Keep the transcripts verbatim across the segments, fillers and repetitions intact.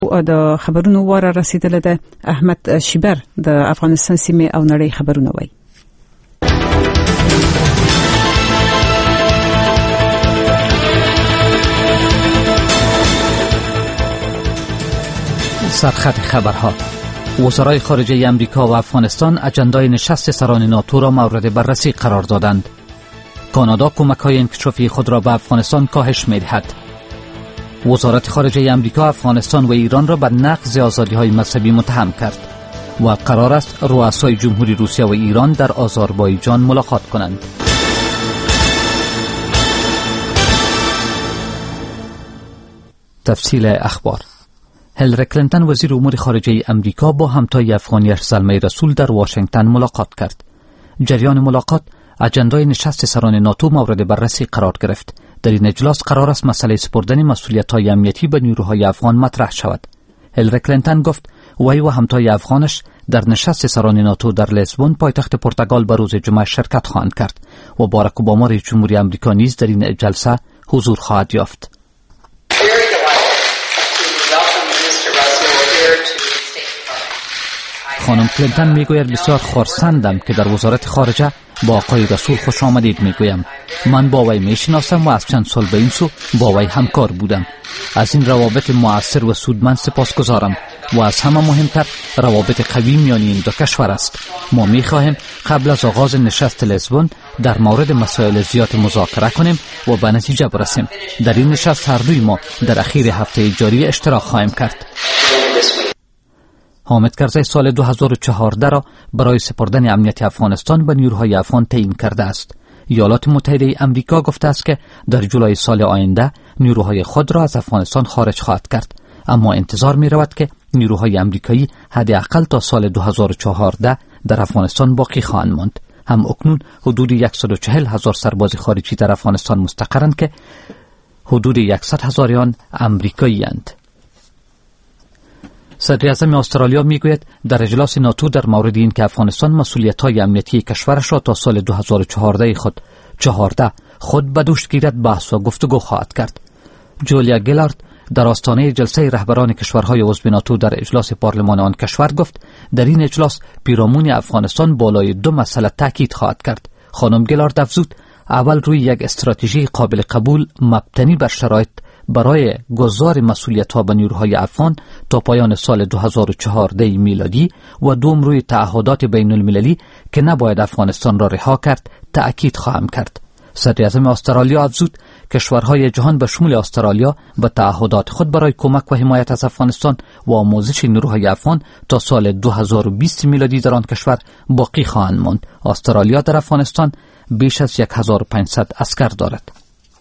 د خبرونو واره رسیدله ده. احمد شیبر د افغانستان سیمه او نړۍ خبرونه وایي. سرخط خبرها: وزرای خارجه امریکا و افغانستان اجندای نشست سران ناتو را مورد بررسی قرار دادند. کانادا کمک‌های انکشافی خود را به افغانستان کاهش می‌دهد. وزارت خارجه امریکا افغانستان و ایران را به نقض آزادی‌های مذهبی متهم کرد و قرار است رؤسای جمهوری روسیه و ایران در آذربایجان ملاقات کنند. تفصیل اخبار: هیلاری کلینتون وزیر امور خارجه امریکا با همتای افغانیش زلمه رسول در واشنگتن ملاقات کرد. جریان ملاقات اجندای نشست سران ناتو مورد بررسی قرار گرفت. در این اجلاس قرار است مسئله سپردن مسئولیت‌های امنیتی به نیروهای افغان مطرح شود. هیلاری کلینتون گفت وی و همتای افغانش در نشست سران ناتو در لیسبون پایتخت پرتغال به روز جمعه شرکت خواهند کرد و باراک اوباما رئیس جمهوری آمریکا نیز در این جلسه حضور خواهد یافت. خانم کلینتون میگوید بسیار خرسندم که در وزارت خارجه با آقای رسول خوش آمدید میگویم. من با وی میشناسم و از چند سال به این سو با وی همکار بودم. از این روابط مؤثر و سودمند سپاسگزارم و از همه مهمتر روابط قوی میان این دو کشور است. ما میخواهیم قبل از آغاز نشست لیسبون در مورد مسائل زیاد مذاکره کنیم و به نتیجه برسیم. در این نشست هر دوی ما در اخیر هفته جاری اشتراک خواهیم کرد. حامد کرزی سال دو هزار و چهارده را برای سپردن امنیت افغانستان به نیروهای افغان تعیین کرده است. ایالات متحده امریکا گفته است که در جولای سال آینده نیروهای خود را از افغانستان خارج خواهد کرد، اما انتظار می رود که نیروهای امریکایی حداقل تا سال دو هزار و چهارده در افغانستان باقی خواهند ماند. هم اکنون حدود صد و چهل هزار سرباز خارجی در افغانستان مستقرند که حدود صد هزار آن امریکایی اند. صدر اعظم استرالیا میگوید در اجلاس ناتو در مورد این که افغانستان مسئولیت‌های امنیتی کشورش را تا سال دو هزار و چهارده خود چهارده خود به دوش گیرد بحث و گفتگو خواهد کرد. جولیا گیلارد در آستانه جلسه رهبران کشورهای عضو ناتو در اجلاس پارلمان آن کشور گفت در این اجلاس پیرامون افغانستان بالای دو مسئله تاکید خواهد کرد. خانم گیلارد افزود اول روی یک استراتژی قابل قبول مبتنی بر شرایط برای گذار مسئولیت‌ها به نیروهای افغان تا پایان سال دو هزار و چهارده میلادی و دوم روی تعهدات بین المللی که نباید افغانستان را رها کرد تأکید خواهم کرد. صدر اعظم استرالیا افزود کشورهای جهان به شمول استرالیا به تعهدات خود برای کمک و حمایت از افغانستان و آموزش نیروهای افغان تا سال دو هزار و بیست میلادی در آن کشور باقی خواهند ماند. استرالیا در افغانستان بیش از هزار و پانصد عسکر دارد.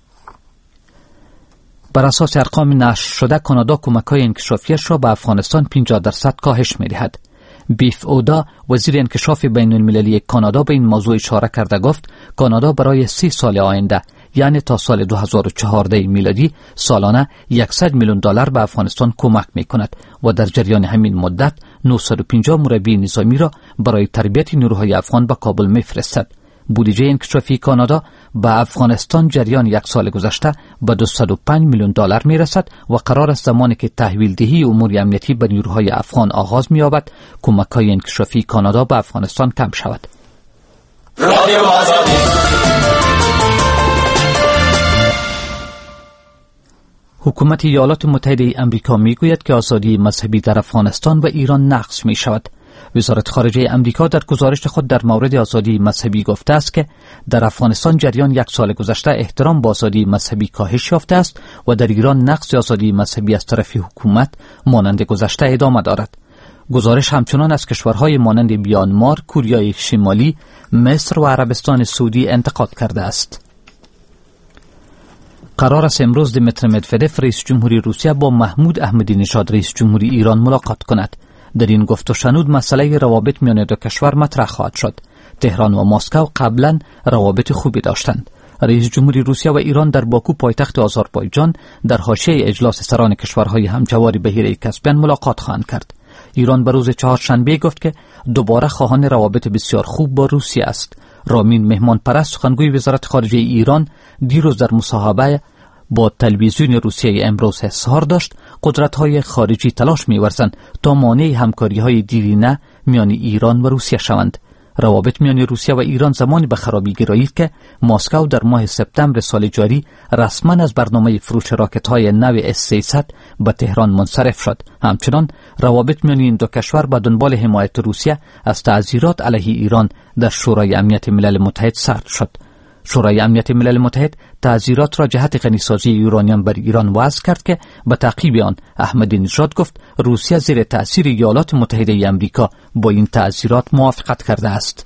بر اساس ارقام نشر شده کانادا کمک‌های انکشافیش را به افغانستان پنجاه درصد کاهش می‌دهد. بیف اودا وزیر انکشاف بین المللی کانادا به این موضوع اشاره کرده گفت کانادا برای سی سال آینده یعنی تا سال دو هزار و چهارده میلادی سالانه صد میلیون دلار به افغانستان کمک می‌کند و در جریان همین مدت نهصد و پنجاه مربی نظامی را برای تربیت نیروهای افغان به کابل می‌فرستد. بودجه انکشافی کانادا به افغانستان جریان یک سال گذشته به دویست و پنج میلیون دلار می رسد و قرار است زمانی که تحویل دهی امور امنیتی به نیروهای افغان آغاز می یابد کمک‌های انکشافی کانادا به افغانستان کم شود. حکومت ایالات متحده امریکا می گوید که آزادی مذهبی در افغانستان و ایران نقض می شود. وزارت خارجه امریکا در گزارش خود در مورد آزادی مذهبی گفته است که در افغانستان جریان یک سال گذشته احترام به آزادی مذهبی کاهش یافته است و در ایران نقض آزادی مذهبی از طرف حکومت مانند گذشته ادامه دارد. گزارش همچنان از کشورهای مانند میانمار، کره شمالی، مصر و عربستان سعودی انتقاد کرده است. قرار است امروز دیمیتری مدودوف رئیس جمهوری روسیه با محمود احمدی نژاد رئیس جمهوری ایران ملاقات کند. در این گفت و شنود مسئله روابط میان دو کشور مطرح خواهد شد. تهران و مسکو قبلا روابط خوبی داشتند. رئیس جمهوری روسیه و ایران در باکو پایتخت آذربایجان در حاشیه اجلاس سران کشورهای همجوار بحیره کاسپین ملاقات خواهند کرد. ایران به روز چهارشنبه گفت که دوباره خواهان روابط بسیار خوب با روسیه است. رامین مهمان پرست سخنگوی وزارت خارجه ایران دیروز در مصاحبه با تلویزیون روسیه امروز اظهار داشت قدرت‌های خارجی تلاش می‌ورزند تا مانع همکاری‌های دیرینه میان ایران و روسیه شوند. روابط میان روسیه و ایران زمانی به خرابی گرایید که مسکو در ماه سپتامبر سال جاری رسما از برنامه فروش راکت‌های نو اس سیصد به تهران منصرف شد. همچنان روابط میان این دو کشور به دنبال حمایت روسیه از تعزیرات علیه ایران در شورای امنیت ملل متحد سرد شد. شورای امنیت ملل متحد تعزیرات را جهت غنیسازی یورانیم بر ایران وضع کرد که به تعقیب آن احمدی نژاد گفت روسیه زیر تأثیر ایالات متحده آمریکا با این تعزیرات موافقت کرده است.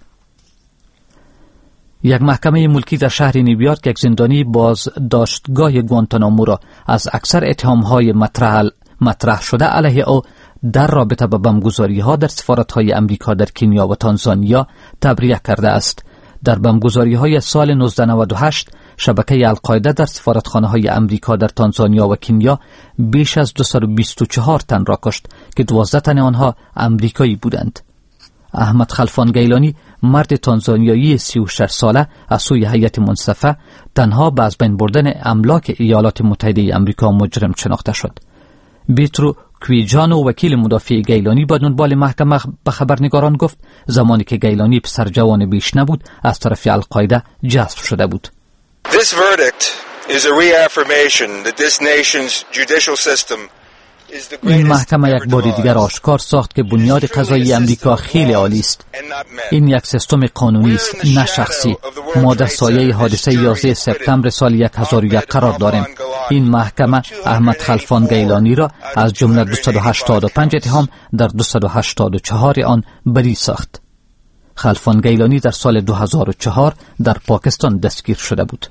یک محکمه ملکی در شهر نیویورک یک زندانی بازداشتگاه گوانتانامو را از اکثر اتهام‌های مطرح مطرح شده علیه او در رابطه با بمبگذاری‌ها در سفارت‌های آمریکا در کنیا و تانزانیا تبرئه کرده است. در بمبگذاری‌های سال نوزده نود و هشت شبکه القاعده در سفارتخانه‌های آمریکا در تانزانیا و کنیا بیش از دویست و بیست و چهار تن را کشت که دوازده تن آنها آمریکایی بودند. احمد خلفان گیلانی، مرد تانزانیایی سی و شش ساله از سوی هیئت منصفه، تنها به از بین بردن املاک ایالات متحده آمریکا مجرم شناخته شد. بیترو کویجانو، وکیل مدافع گیلانی، با دنبال محکمه به خبرنگاران گفت زمانی که گیلانی پسر جوان بیش نبود از طرف القاعده جذب شده بود. This verdict is a reaffirmation that this nation's judicial system is the این محکمه یک بار دیگر آشکار ساخت که بنیاد قضایی امریکا خیلی عالی است. این یک سیستم قانونی است نه شخصی. ما در سایه حادثه یازده سپتامبر سال یک هزار و یک قرار داریم. این محکمه احمد خلفان گیلانی را از جمله دویست و هشتاد و پنج اتهام در دویست و هشتاد و چهار آن بری ساخت. خلفان گیلانی در سال دو هزار و چهار در پاکستان دستگیر شده بود.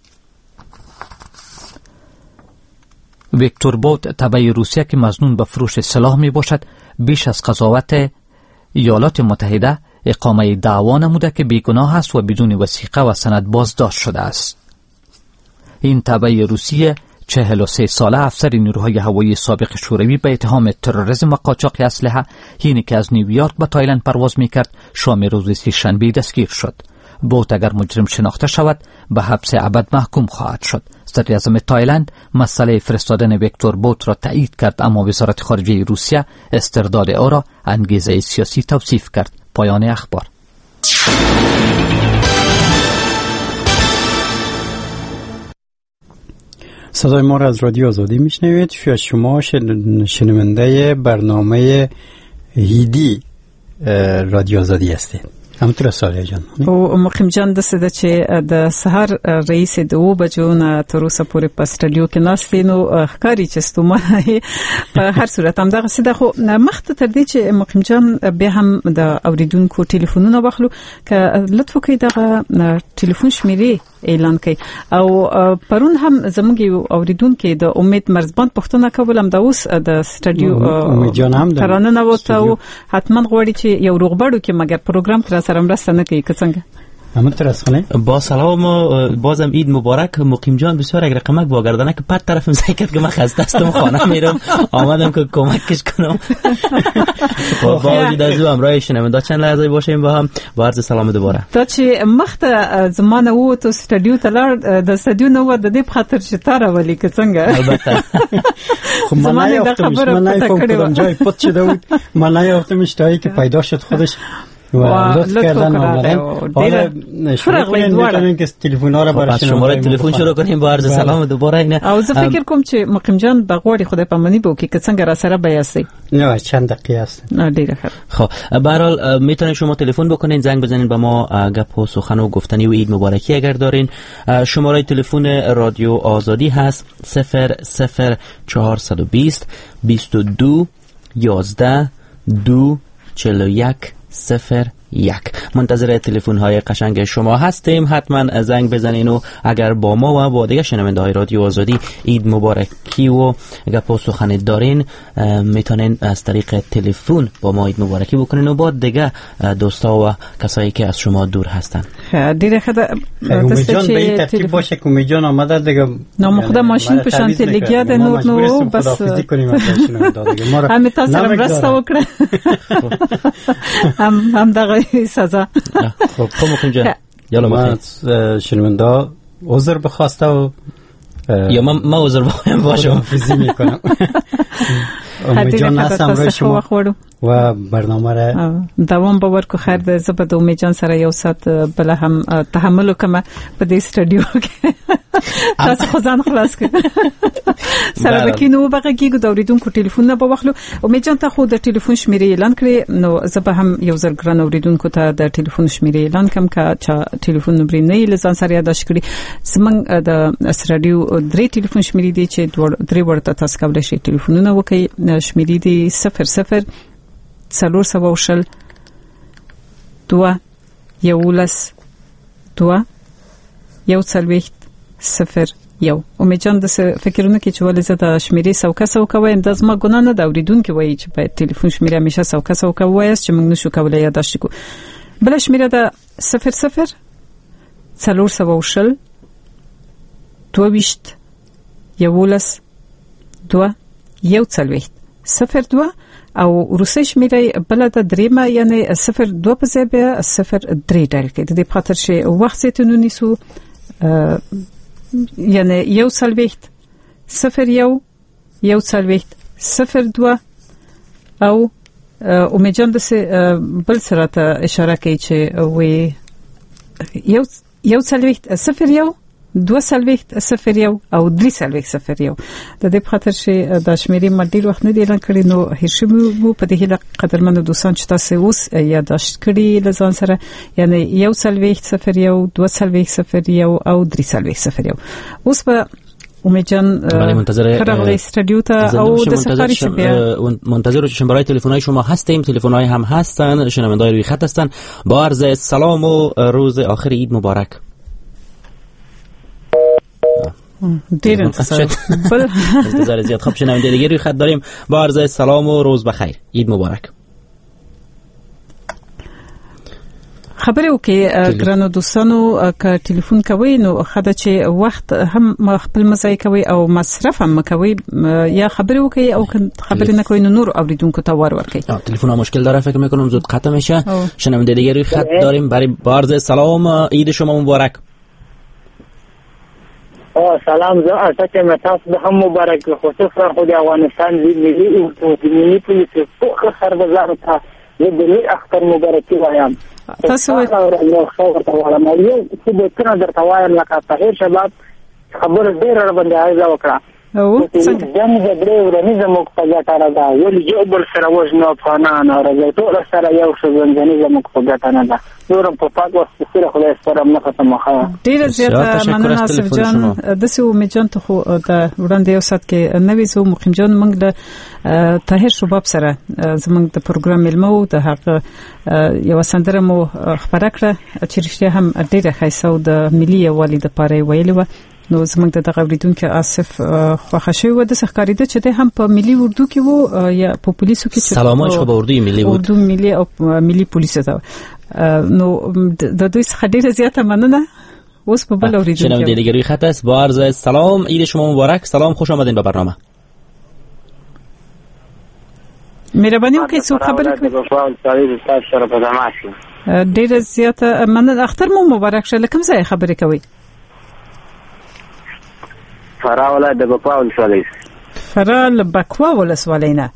ویکتور بوت، تبع روسیه که مظنون به فروش سلاح می باشد، بیش از قضاوت ایالات متحده اقامه دعوا نموده که بیگناه است و بدون وثیقه و سند بازداشت شده است. این تبع روسیه چهل و سه ساله افسر نیروهای هوایی سابق شوروی به اتهام تروریسم و قاچاق اسلحه، اینی که از نیویورک به تایلند پرواز میکرد، شام روز سه‌شنبه دستگیر شد. بوت اگر مجرم شناخته شود به حبس ابد محکوم خواهد شد. صدر اعظم تایلند مسئله فرستادن ویکتور بوت را تایید کرد، اما وزارت خارجه روسیه استرداد او را انگیزه سیاسی توصیف کرد. پایان اخبار. صدای ما را از رادیو آزادی میشنوید. شما شنونده برنامه هیدی رادیو آزادی هستید. همونطور سالیه جان. او مقیم جان دسته چې د سحر رئیس د او بجو نه تر اوسه پورې په استرالیا کې ناستې، نو ښکاري چې ستومانه په هر صورت هم دغه سده خو مخته تر دې چې مقیم جان بیا هم د اوریدونکو ټلیفونونه واخلو، که لطف وکړئ دغه ټلیفون شمیرې اعلان کړئ. او پرون هم زموږ یو اوریدونکو د امید مرزبان پښتنه کولم د اوس د استرالیا ترانه نه وته او حتما غواړي چې یو روغبړو کې مګر پروګرام کرا سره مرسته نه کوي که څنګه؟ همونطور است خانه. با سلام و بازم عید مبارک. مقیم جان بسیار اگر کمک واگردانه که پد طرفم زی کرد که من خسته هستم خانه میرم، آمدم که کمکش کنم. با وجود از او همراه شنونده چند لحظه باشیم با هم. با عرض سلام دوباره. تا چې مخته زمانه وو ته استودیو ته لار د استودیو نو د دې په خاطر چې تاره ولی که څنګه؟ البته خب من نیافتمش، من نیافتم جای پت شده بود، من نیافتمش تا که پیدا شد خودش و لطف کردن آمدن. حالا شروع کنیم میکنیم که تلفن ها را برای شماره تلفن شروع کنیم با عرض سلام دوباره. اینه او زه فکر کوم چې مقیم جان بغوړي خدای پامانی بو کې څنګه را سره بیاسي. نه چند دقیقه است. نه ډیره ښه. خب به هر حال میتونید شما تلفن بکنین، زنگ بزنین به ما، گپ و سخن و گفتنی و عید مبارکی اگر دارین. شماره تلفن رادیو آزادی هست صفر صفر چهارصد و بیست بیست و دو یازده دو چهل و یک صفر یک. منتظر تلفن های قشنگ شما هستیم. حتما زنگ بزنین و اگر با ما و با دیگه شنونده های رادیو آزادی عید مبارکی و گپ و سخن دارین، میتونین از طریق تلفن با ما عید مبارکی بکنین و با دیگه دوستا و کسایی که از شما دور هستن. دیره خدا امیجان به این ترتیب باشه که امیجان آمده دیگه نامخدا ماشین پشان تلگیه ده نور نو بس همه تا سرم رستا وکره هم هم دقیقی سزا. خب خب مقیم جان یالا ما شنونده عذر بخواسته و یا من ما عذر بخوایم باشم فیزی میکنم. امید جان هستم روی شما و برنامه را دوام باور کو خیر ده. زبر د امید جان سره یو سات بل هم تحمل وکم په دې سټډیو کې تاسو خو ځان خلاص کړئ سره کینو بغږیږو د اوریدونکو ټلیفون نه بوخلو. امید جان ته خو د ټلیفون شمیرې اعلان کړی نو زبر هم یو ځل ګران اوریدونکو ته د ټلیفون شمیرې اعلان کوم کا چې ټلیفون نمبر نه لزان سره یاداش کړی. زمنګ د رادیو درې ټلیفون شمیرې دي چې درې ورته تاسو کولای شئ ټلیفونونه وکړئ. شمیرې دي صفر صفر څلور سوه او شل دوه یولس دوه یو څلوېښت صفر یو. امید جان د فکرونه کې چې ولې زه د شمیرې سوکه سوکه وایم د زما ګناه نه ده. اوریدونکي وایي چې باید ټلیفون شمیرې همیشه سوکه سوکه ووایاست چې موږ نشو کولی یاداشت کړو. بله شمیره ده صفر صفر څلور سوه او شل دوه ویشت یولس دوه یو څلوېښت صفر دوه او روسي شمیره بل د دریمه یعنی صفر دوه په ځای بیا صفر درې ډایل کړئ. د دې په خاطر چې وخت زیاتونو نیسو یعنی یو څلوېښت صفر یو یو څلوېښت صفر دوه او امید جان د بل سره ته اشاره کوي چې وی یو یو څلوېښت صفر یو دوه څلوېښت صفر یو او درې څلوېښت صفر یو. د دې په خاطر چې د شمیرې ما ډېر وخت نه دی اعلان کړی نو هیر شوي وو. په دې هیله قدرمنو دوستان چې تاسو اوس یاداشت کړي له ځان سره یعنی یو څلوېښت صفر یو دوه څلوېښت صفر یو او درې څلوېښت صفر یو. اوس به امید جان خرغلی استودیو ته او د سفاری شبیه منتظر شماره تلفن‌های شما هستیم. تلفن‌های هم هستن، شنونده‌های روی خط هستن. با عرض سلام و روز آخر عید مبارک. دیر انتظار انتظار زیاد. خب شنونده دیگه روی خط داریم. با عرض سلام و روز بخیر، عید مبارک. خبرې وکړي ګرانو دوستانو که ټلیفون کوي نو خدای چې وخت هم خپل مزای کوي او مصرف هم کوي یا خبرې وکړي او خبرې نه کوي نو نور اوریدونکو ته وار ورکړي. تلفن ها مشکل داره فکر میکنم زود قطع میشه. شنونده دیگه روی خط داریم. برای با عرض سلام، عید شما مبارک. او سلام زه اته مې تاسو د هم مبارک خصوصا خو د افغانستان ملي او ملي پولیس په سربازانو ته د دې اختر مبارکي وایم. تاسو نو خبر ته ولایم یو څه به څنګه درته وایم لکه په هر شباب خبر ډیر باندې عايزه وکړه او څنګه جنګ د درې ورځې زموږ په ګټه راځي ولې یو بل سره وژنو افغانان راځي ټول سره یو څه ځنځنې زموږ په ګټه نه ده. نورم په پاک وخت سره خدای سره نه ختمه خا ډیر زیات مننه ناصر جان. د سه امید جان ته خو د وړاندې یو سات کې نوې زو مقیم جان موږ له طاهر شباب سره زموږ د پروګرام ملمو د حق یو سندره مو خبره کړه چې رښتیا هم ډیره ښایسته او د ملي یووالي د پاره ویلو. نو زموږ د دغه اوریدونکو آصف خوښه شوی و د ښکاریده چې د هم په ملي اردو کې وو یا په پولیسو کې چې سلامایش په اردو ملي وو اردو ملي او ملي پولیس ته نو د دوی څخه ډیره زیاته مننه. اوس په بل اوریدونکو شنونده دیگه روی خط است. با عرض سلام، عید شما مبارک. سلام، خوش آمدین به برنامه. مهرباني وکړئ څو خبرې کړئ. ډیره زیاته مننه. اختر مو مبارک شه. لکه څه خبرې کوي؟ فرا ولایت د بکوا ولسوالۍ. فرا له بکوا ولسوالۍ نه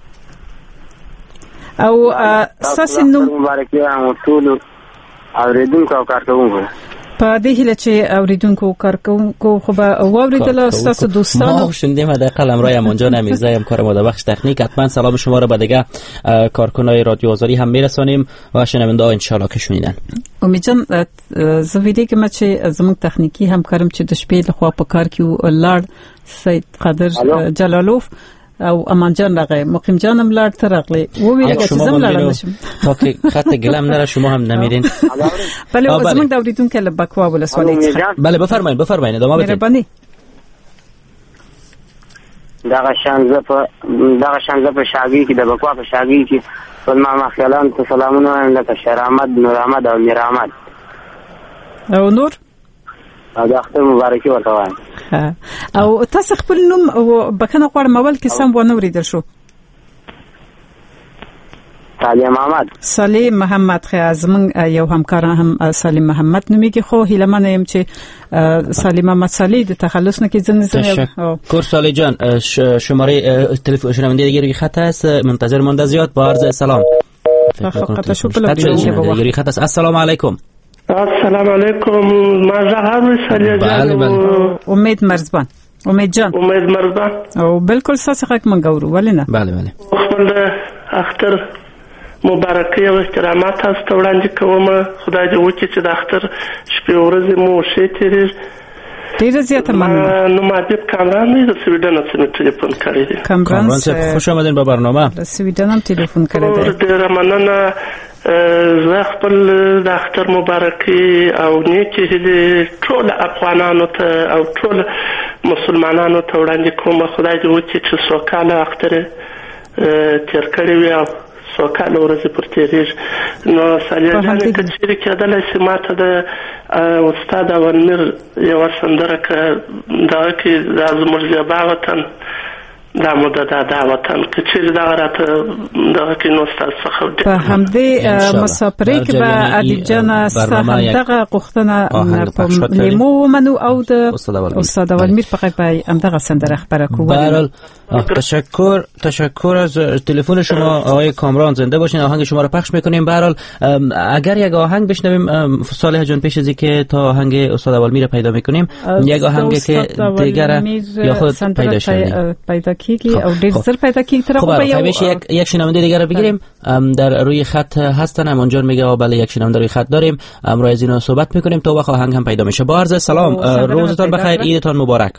او اساس نو مبارکي هم ټول اوریدونکو او کارکونکو په دې هله چې اوریدونکو او کارکونکو خو به اوریدل اساس دوستانو ما شوندیم حداقل امرای امانجان امیرزا هم کار ما در بخش تکنیک. حتما سلام شما را به دیگه کارکنای رادیو آزادی هم میرسانیم و شنونده ها ان شاء الله که شنیدن. امید جان زه ویدې کوم چې زموږ تخنیکی همکارم چې د شپې له خوا په کار کې لاړ سید قادر جلالوف او امان جان راغی مقیم جانم لاړ تر راغلی و ویل چې زم لاړ نشم تا که خط گلم نره شما هم نمیرین. بله زموږ د اوریدونکو له بکوا ولسوالۍ څخه. بله بفرمایید بفرمایید ادامه بدید. مهرباني. دغه شانزه په دغه شانزه په شاګي کې د بکوا په شاګي کې ټول ما مخیلان ته سلامونه وایم لکه شیر احمد، نور احمد او میر احمد او نور او د اختر مبارکي ورته وایم. او تاسو خپل نوم او بکنه غواړم اول کې سم ونه وریدل شو. صالح محمد صالح محمد خیر از من یو همکار هم صالح محمد نومیږي خو هیله من یم چې صالح محمد صالح د تخلص نه کې ځنه زنه تشکر صالح جان. شماره تلفن شنونده دیگه روی خط است، منتظر مانده زیاد. با عرض سلام. فقط شکر دیگه خط است. السلام علیکم. السلام علیکم. مرحبا صالح جان. بله امید مرزبان. امید جان. امید مرزبان. او بالکل ساسه خک من ګورو ولې نه. بله بله. خپل اختر مبارکي او احترامات تاسو ته وړاندې کوم. خدای دې وکړي چې د اختر شپې ورځې مو ښې تېرېږي. ډېره زیاته مننه. نو مادیب کامران دی د سویډن څخه تلیفون کړی دی. کامران صاحب خوش آمدین به برنامه. د سویډن هم تلیفون کړی دی. ډېره مننه. زه خپل د اختر مبارکي او نیکې هیلې ټول افغانانو ته او ټول مسلمانانو ته وړاندې کوم. خدای دې وکړي چې سوکاله اختر تیر کړی وي او سوکاله ورځې پر تېرېږي. نو صالح جان که چېرې کېدلی شي ما ته د استاد اولمیر یوه سندره که دغه کې دا زموږ زیبا وطن دا موده دا دا وطن که چیرې دغه راته دغه کې نو ستاسو څخه په همدې مسافرۍ کې به ادیب جان ستا همدغه غوښتنه په لیمو ومنو او د استاد اولمیر په غږ به همدغه سندره خپره کوو. بهرحال تشکر تشکر از تلفن شما آقای کامران. زنده باشین. آهنگ شما رو پخش میکنیم. بهرحال اگر یک آهنگ بشنویم صالح جان پیش از اینکه تا آهنگ استاد اولمیر پیدا میکنیم یک آهنگ که دیگر یا خود پیدا شدیم پیدا کیږي او ډیر زر پیدا کیږي. تر خو یو یک یک شنونده دیگر رو بگیریم. در روی خط هستن. امانجان میگه بله یک شنونده روی خط داریم. امروز از اینو صحبت میکنیم تا وقت آهنگ هم پیدا میشه. با عرض سلام. روزتان بخیر. عیدتان مبارک.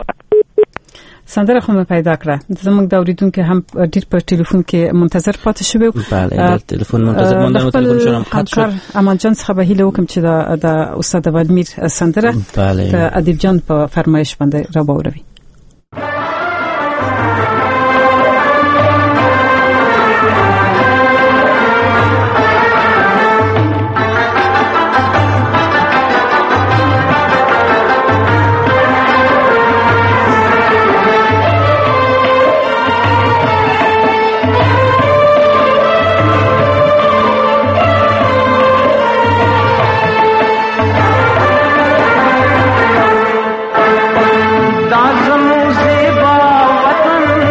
سندره خو مې پیدا کړه. زموږ د اوریدونکو هم ډیر په ټلیفون کې منتظر پاتې شوی. بله ټلیفون منتظر مونږ. ټلیفون شوم قطع شو. امان جان څخه به هیله وکم چې د استاد اولمیر سندره د ادیب جان په فرمایش باندې را باوروي. दाज़ मुझे बावतन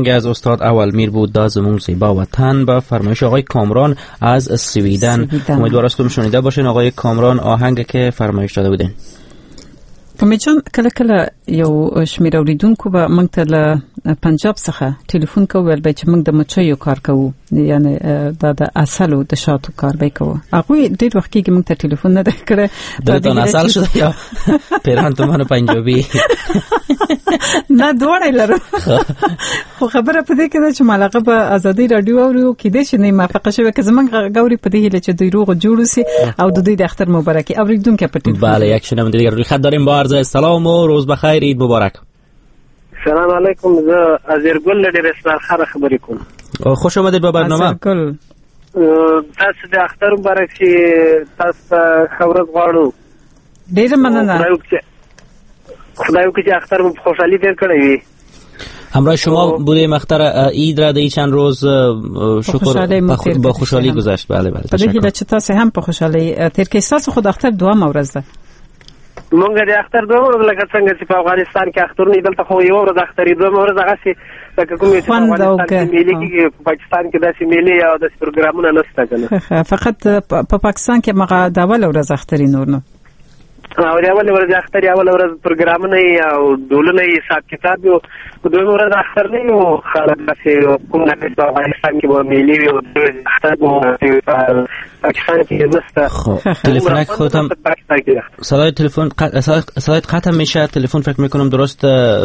آهنگ از استاد اول میر بود دا زمون زیبا وطن به فرمایش آقای کامران از سویدن. امیدوارم است شنیده باشین آقای کامران آهنگ که فرمایش داده بودین. کمی جان کله کله یو شمیر اوریدونکو به موږ ته له پنجاب څخه ټلیفون کوو ول به چې موږ د مچیو کار کوو یعنی دا د اصلو د شاتو کار به کوو هغه ډېر وخت کې موږ ته ټلیفون نه کړه دا د اصل شو یا پیران ته مانه پنجابي نه دوړې لرو خو خبره پدې کې ده چې ملغه په ازادي رادیو اورو کې دې چې نه موافقه شوه که زمونږ غوري په دې هله چې دوی روغ جوړ سي او د دوی د اختر مبارکي اوریدونکو په ټلیفون. بله یک شنونده دیگه روی خط داریم. با عرض سلام و روز بخیر، عید مبارک. سلام علیکم، زه ازیرګل له ډېر اسلام خبر خبرې کوم. خوش آمدید به برنامه. ازیرګل تاسو د اختر مبارک شي، تاسو خبرت غواړو. ډېر مننه. خدای وکړي چې اختر مو خوشحالي تیر کړی وي. همراه شما بودیم اختر عید را دی چند روز شکر با خوشحالی گذشت. بله بله تشکر. بدهی چې تاسو هم په خوشحالي تیر کې تاسو خود اختر دوه ورځ ده. مونږ د اختر دوه ورځې لکه څنګه چې په افغانستان کې اخترونه دلته خو یو ورځ اختر دوه ورځې هغه سي لکه کومې چې په افغانستان کې ملي کې په پاکستان کې داسې ملي او داسې پروګرامونه نشته کنه. فقط په پاکستان کې مغه د اول ورځ اختر نور نه او د اول ورځ اختر اول ورځ پروګرامونه او ډولونه یې حساب کتاب یو دوه ورځ اختر نه یو خلک چې کوم نه په افغانستان کې به ملي وي او اختر په پاکستان کې نشته. تلفن خودم صدای تلفن صدای قطع میشه. تلفن فکر میکنم درست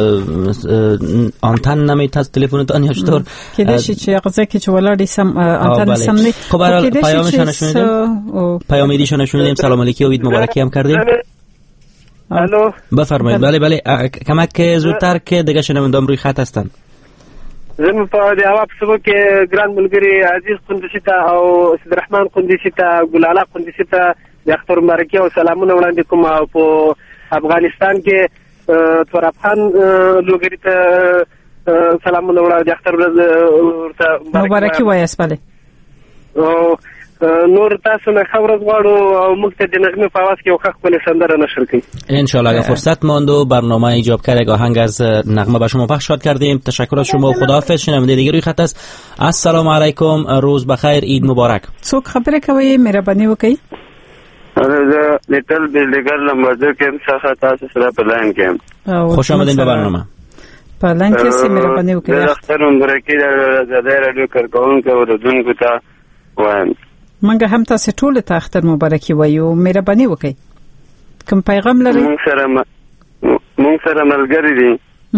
آنتن نمیتونه تلفنت آن یا چطور که داشتی چه اقضا که چه ولاردی سم آنتن سم نی. خب برای پیامشان شنیدیم، پیامیدیشان شنیدیم، سلام علیکی و عید مبارکی هم کردیم. الو بفرمایید. بله بله کمک زودتر که دیگه شنوندام روی خط هستن. زموږ په د هوا په سبو کې ګران ملګري عزیز قندوسي ته او سید رحمان قندوسي ته ګلاله قندوسي ته د اختر مبارکي او سلامونه وړاندې کوم. او په افغانستان کې توراب خان لوګری ته سلامونه وړاندې د اختر ورته مبارکي وایاست. بله او نور تاسو نه خبر غواړو او موږ ته د نغمه په आवाज کې یو ښه خپل سندره نشر کړئ ان شاء الله. اگه فرصت ماند و برنامه ایجاب کرد آهنگ از نغمه به شما پخش کردیم. تشکر از شما و خداحافظ. شنونده دیگه روی خط است. السلام علیکم، روز بخیر، عید مبارک. څوک خبره کوي؟ مهرباني وکړئ. زه لیټل بیلډر نمبر دو کې څخه تاسو سره په لاین کې. خوش آمدید به برنامه. په لاین کې سي مهرباني وکړئ. اختر مبارکي د زړه رادیو کارکونکو اوریدونکو ته وایم. منګه هم تاسو ټول ته اختر مبارکي وایو. مهرباني وکړئ. کوم پیغام لرئ؟ مونږ سره مونږ سره ملګری دي.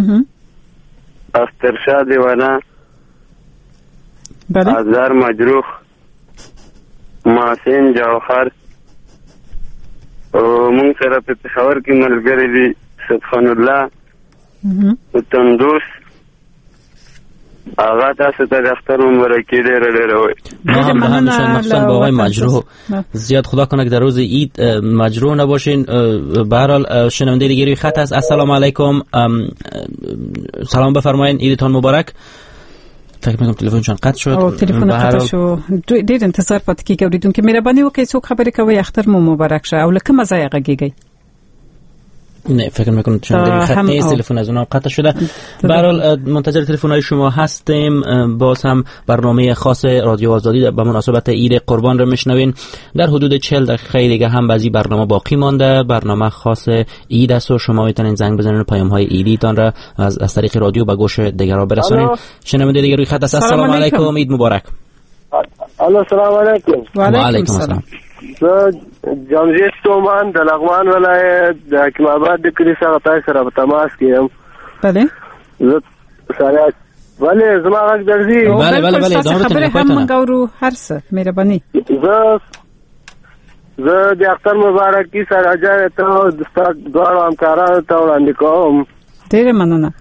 اختر شاه دیوانه، بله، ازار مجروح، محسن جوهر او مونږ سره په پېښور کې ملګری دي سبحان الله تندوس. آغا تاسو ته د اختر مبارکي ډېره ډېره وایي. ما هم همیشه مخصوصا با آقای مجروح زیاد خدا کنه که در روز عید مجروح نباشین. به هر حال شنونده دیگه روی خط هست. السلام علیکم، سلام بفرمایید، عیدتان مبارک. فکر میکنم تلفنشون قطع شد. او تلفن قطع شد. ډېر انتظار پاتې کیږي اوریدونکو. مهرباني وکړئ څوک خبرې کوي اختر مو مبارک شه او لکه مزه غږیږي. نه فکر میکنم چون در خط نیست، تلفن از اونها قطع شده. به هر حال منتظر تلفن های شما هستیم. باز هم برنامه خاص رادیو آزادی به مناسبت عید قربان رو میشنوین. در حدود چهل دقیقه دیگه هم بعضی برنامه باقی مانده. برنامه خاص عید است و شما میتونین زنگ بزنین و پیام های عیدیتان را از از طریق رادیو به گوش دیگران برسونین. شنونده دیگه روی خط است. السلام علیکم، عید مبارک. الو سلام علیکم. و علیکم السلام. زه جمشید تومان د لغمان ولایت د حکیم آباد د کلي څخه تاسو سره په تماس کې یم. بله زه سره بله زما غږ درځي. بله بله بله خبره هم غوړو هر څه مهرباني. زه زه د اختر مبارکي سره جای ته د ستاسو دواړو همکارانو ته وړاندې کوم. ډېره مننه.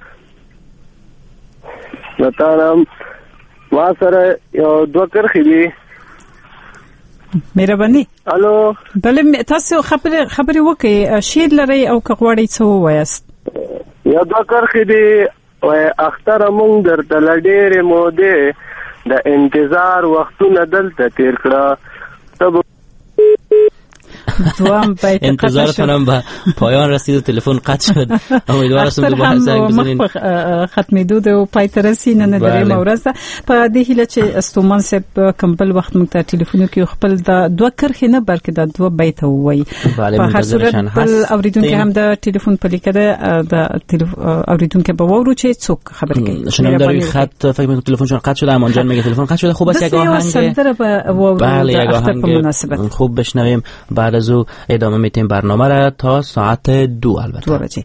نتانم ما سره یو دوه کرښې دي. مهرباني. الو بله تاسو خبرې خبرې وکړئ. شعر لرئ او که غواړئ څه ووایاست؟ یو دوه کرښې دي. اختر مونږ درته له ډېرې مودې د انتظار وختونه دلته تېر کړه. دوام بیت انتظارتونم به پایان رسید و تلفن قطع شد. امیدوارم دوباره زنگ بزنین. ختمېدو د پای ته رسي نن درې مورز ده په دې هیله چې استومان صاحب کوم بل وخت موږ ته ټلیفون کې خپل د دوه کرخې نه بلکې د دوه بیت وایي. په هر صورت بل اوریدونکو هم د ټلیفون په لیکه ده د اوریدونکو به وورو چې څوک خبر کوي. شنم در خط فکر می‌کنم تلفنشون قطع شده. امان جان میگه تلفن قطع شده. خوب است یک آهنگ بله یک آهنگ خوب بشنویم. بعد از او ادامه میتیم برنامه را تا ساعت دو البته دو بجه.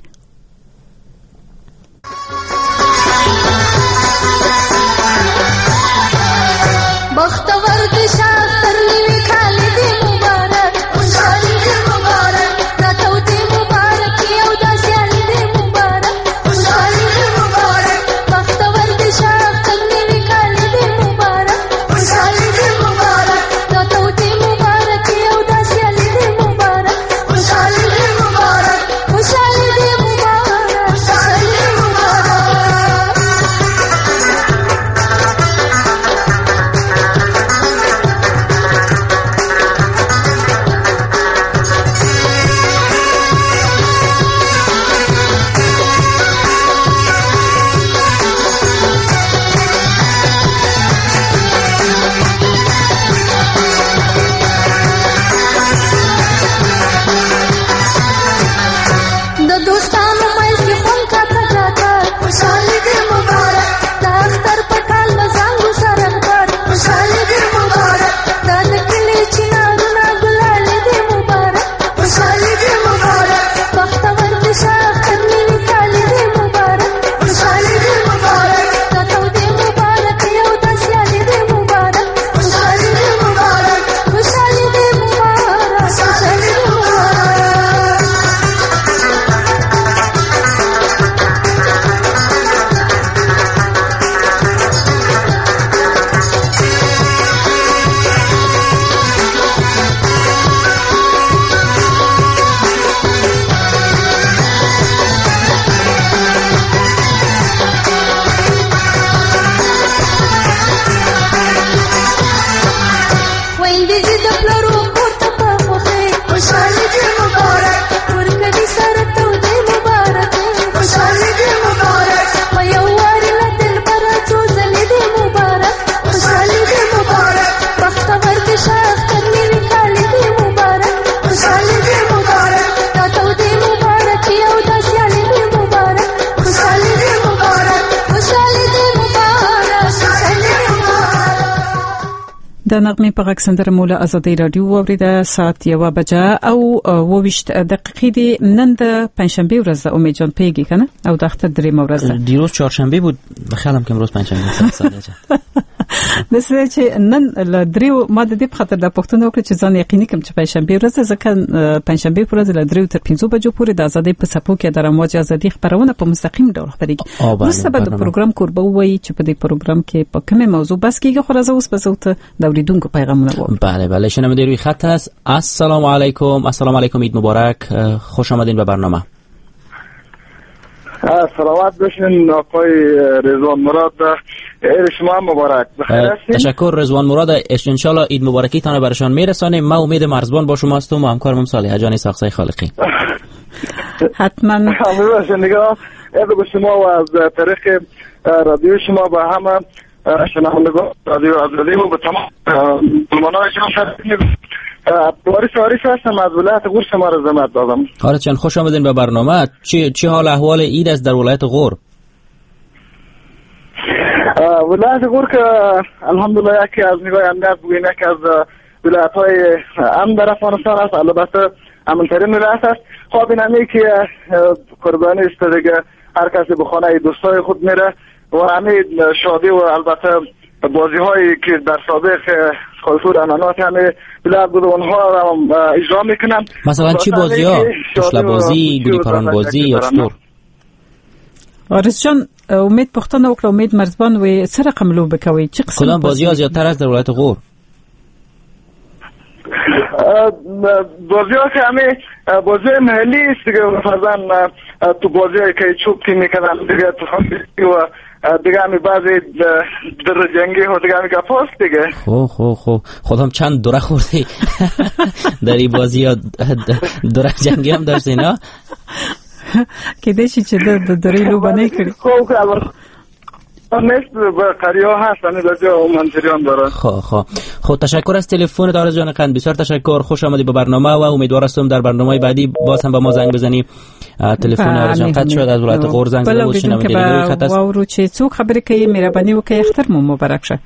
بختور دشاف ترنی خالی دی مبارک خوشحالی دی مبارک ناتو دی مبارک یو داسیالی دی مبارک خوشحالی دی مبارک بختور دشاف ترنی خالی دی مبارک خوشحالی دی مبارک ناتو دی مبارک یو داسیالی دی مبارک خوشحالی دی مبارک خوشحالی دی مبارک خوشحالی دی مبارک د نغمې په غږ سندره مولا ازادي رادیو اوریده ساعت یو بجه او وویشت دقیقې دی. نن د پنځشنبه ورځ ده امید جان پیږي کنه او د اختر درې مورز ده. دیروز چهارشنبه بود بخیالم که امروز پنځشنبه ساده د څه چې نن ل دریو ماده د خاطر د پښتون وکړي چې ځان یقیني کوم چې پنځشنبه ورځ ځکه پنځشنبه ورځ ل دریو تر پنځو بجو پورې د ازادي په سپو کې د رموج ازادي خبرونه په مستقیم ډول خبرېږي. وروسته به د پروګرام کوربه وایي چې په دې پروګرام کې په کومه موضوع بس کېږي. خو راځو اوس په صوت د اوریدونکو پیغامونه وو. بله بله شنونده روی خط است. السلام علیکم. السلام علیکم. عید مبارک. خوش آمدین به برنامه. سلامت باشین آقای رضوان مراد. عید شما مبارک. بخیر هستین؟ تشکر رضوان مراد. ان شاء الله عید مبارکی تان برشان میرسانیم. ما امید مرزبان با شما هستم و همکارم صالح جان ساقسای خالقی. حتما. همین باشین نگاه. عید شما و از طریق رادیو شما با همه شنوندگان رادیو آزادی و به تمام مسلمانان شما شرط وارث وارث هستم از ولایت غور شما را زحمت دادم. حالت چند خوش آمدین به برنامه. چی چی حال احوال عید است در ولایت غور؟ ولایت غور که الحمدلله یکی از نگاه امنیت بگوییم یکی از ولایت های امن در افغانستان است. البته امن‌ترین ولایت است. خب این همی که قربانی است دیگه هر کسی به خانه دوستای خود میره و همین شادی و البته بازی هایی که در سابق خلفور انانات همه بلاد بود اونها را اجرا میکنن. مثلا چی بازی ها؟ پشل بازی، گلی پران بازی یا چطور؟ وارث جان امید پختانه وکړه امید مرزبان و څه رقم لوبه کوي؟ چی قسم کدام بازی ها زیادتر است در ولایت غور؟ بازی ها که همه بازی محلی است دیگه. فرضاً تو بازی هایی که چوب تیم میکنن دیگه تو خانبیسی و دیگه همی بعضی در جنگی ها دیگه همی گفاست دیگه. خو خو خو خودم چند دوره خوردی در این بازی ها دوره جنگی هم داشتی نه؟ که دیشی چه در دوره لوبا نیکری؟ خوب که نیست با قریه هست همی در جا منظریان دارن. خو خو خو تشکر از تلفون آرزو جان قند، بسیار تشکر، خوش آمدی به برنامه و امیدوار هستم در برنامه بعدی باز هم با ما زنگ بزنی. تلفن آرزو جان قطع شد، از ولایت غور زنگ زده بود، شنونده روی خط است. و رو چه څوک خبرې کوي مهرباني وکړئ اختر مو مبارک شه.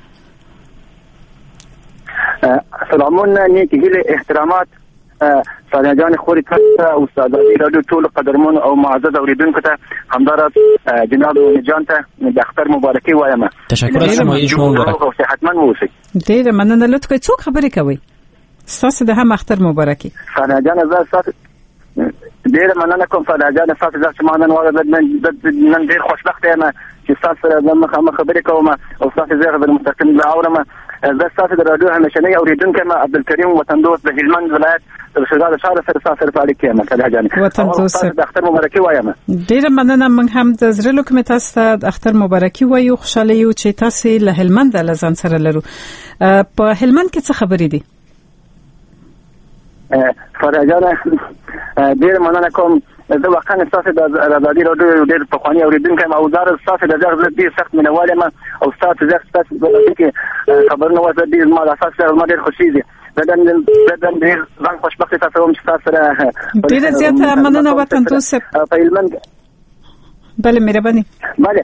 سلامون نیک هیله احترامات سالیان جان خوری ته او استادای رادیو ټول قدرمن او معزز اوریدونکو ته همدارد جناب جان ته د اختر مبارکي وایم. تشکر از شما، شما مبارک او صحتمند اوسئ. ډیره مننه. لطفا څوک خبرې کوي؟ تاسو د هم اختر مبارکي. سالیان جان زه تاسو ډیره مننه کوم سالیان جان تاسو چې ما نن وغه نن ډیر خوشبخت یم چې تاسو سره د مخامخ خبرې کوم او تاسو زه د مستقیم له اورم. زه تاسو د رادیو همیشنی اوریدونکو یم عبدالکریم وطن دوست د هلمند ولایت د شګاله شهر سره سره فعالیت کوم. سالیان جان وطن دوست د اختر مبارکي وایم. ډیره مننه. موږ هم د زړه له کومې تاسو ته د اختر مبارکي وایو. خوشاله یو چې تاسو له هلمند له ځان سره لرو. په هلمند کې څه خبرې دي؟ فرجانه ډیر مننه کوم. زه واقعا تاسو د رادیو رادیو ډیر په خواني اوریدونکو یم او دا تاسو د ځای ډیر سخت مینوال یم او تاسو زه تاسو د خبرونه وځه ډیر ما اساس سره ما ډیر خوشیږي. بدن بدن ډیر ځان خوشبخت تاسو هم تاسو سره ډیر زیاته مننه وطن دوست په هلمند. بله مهرباني. بله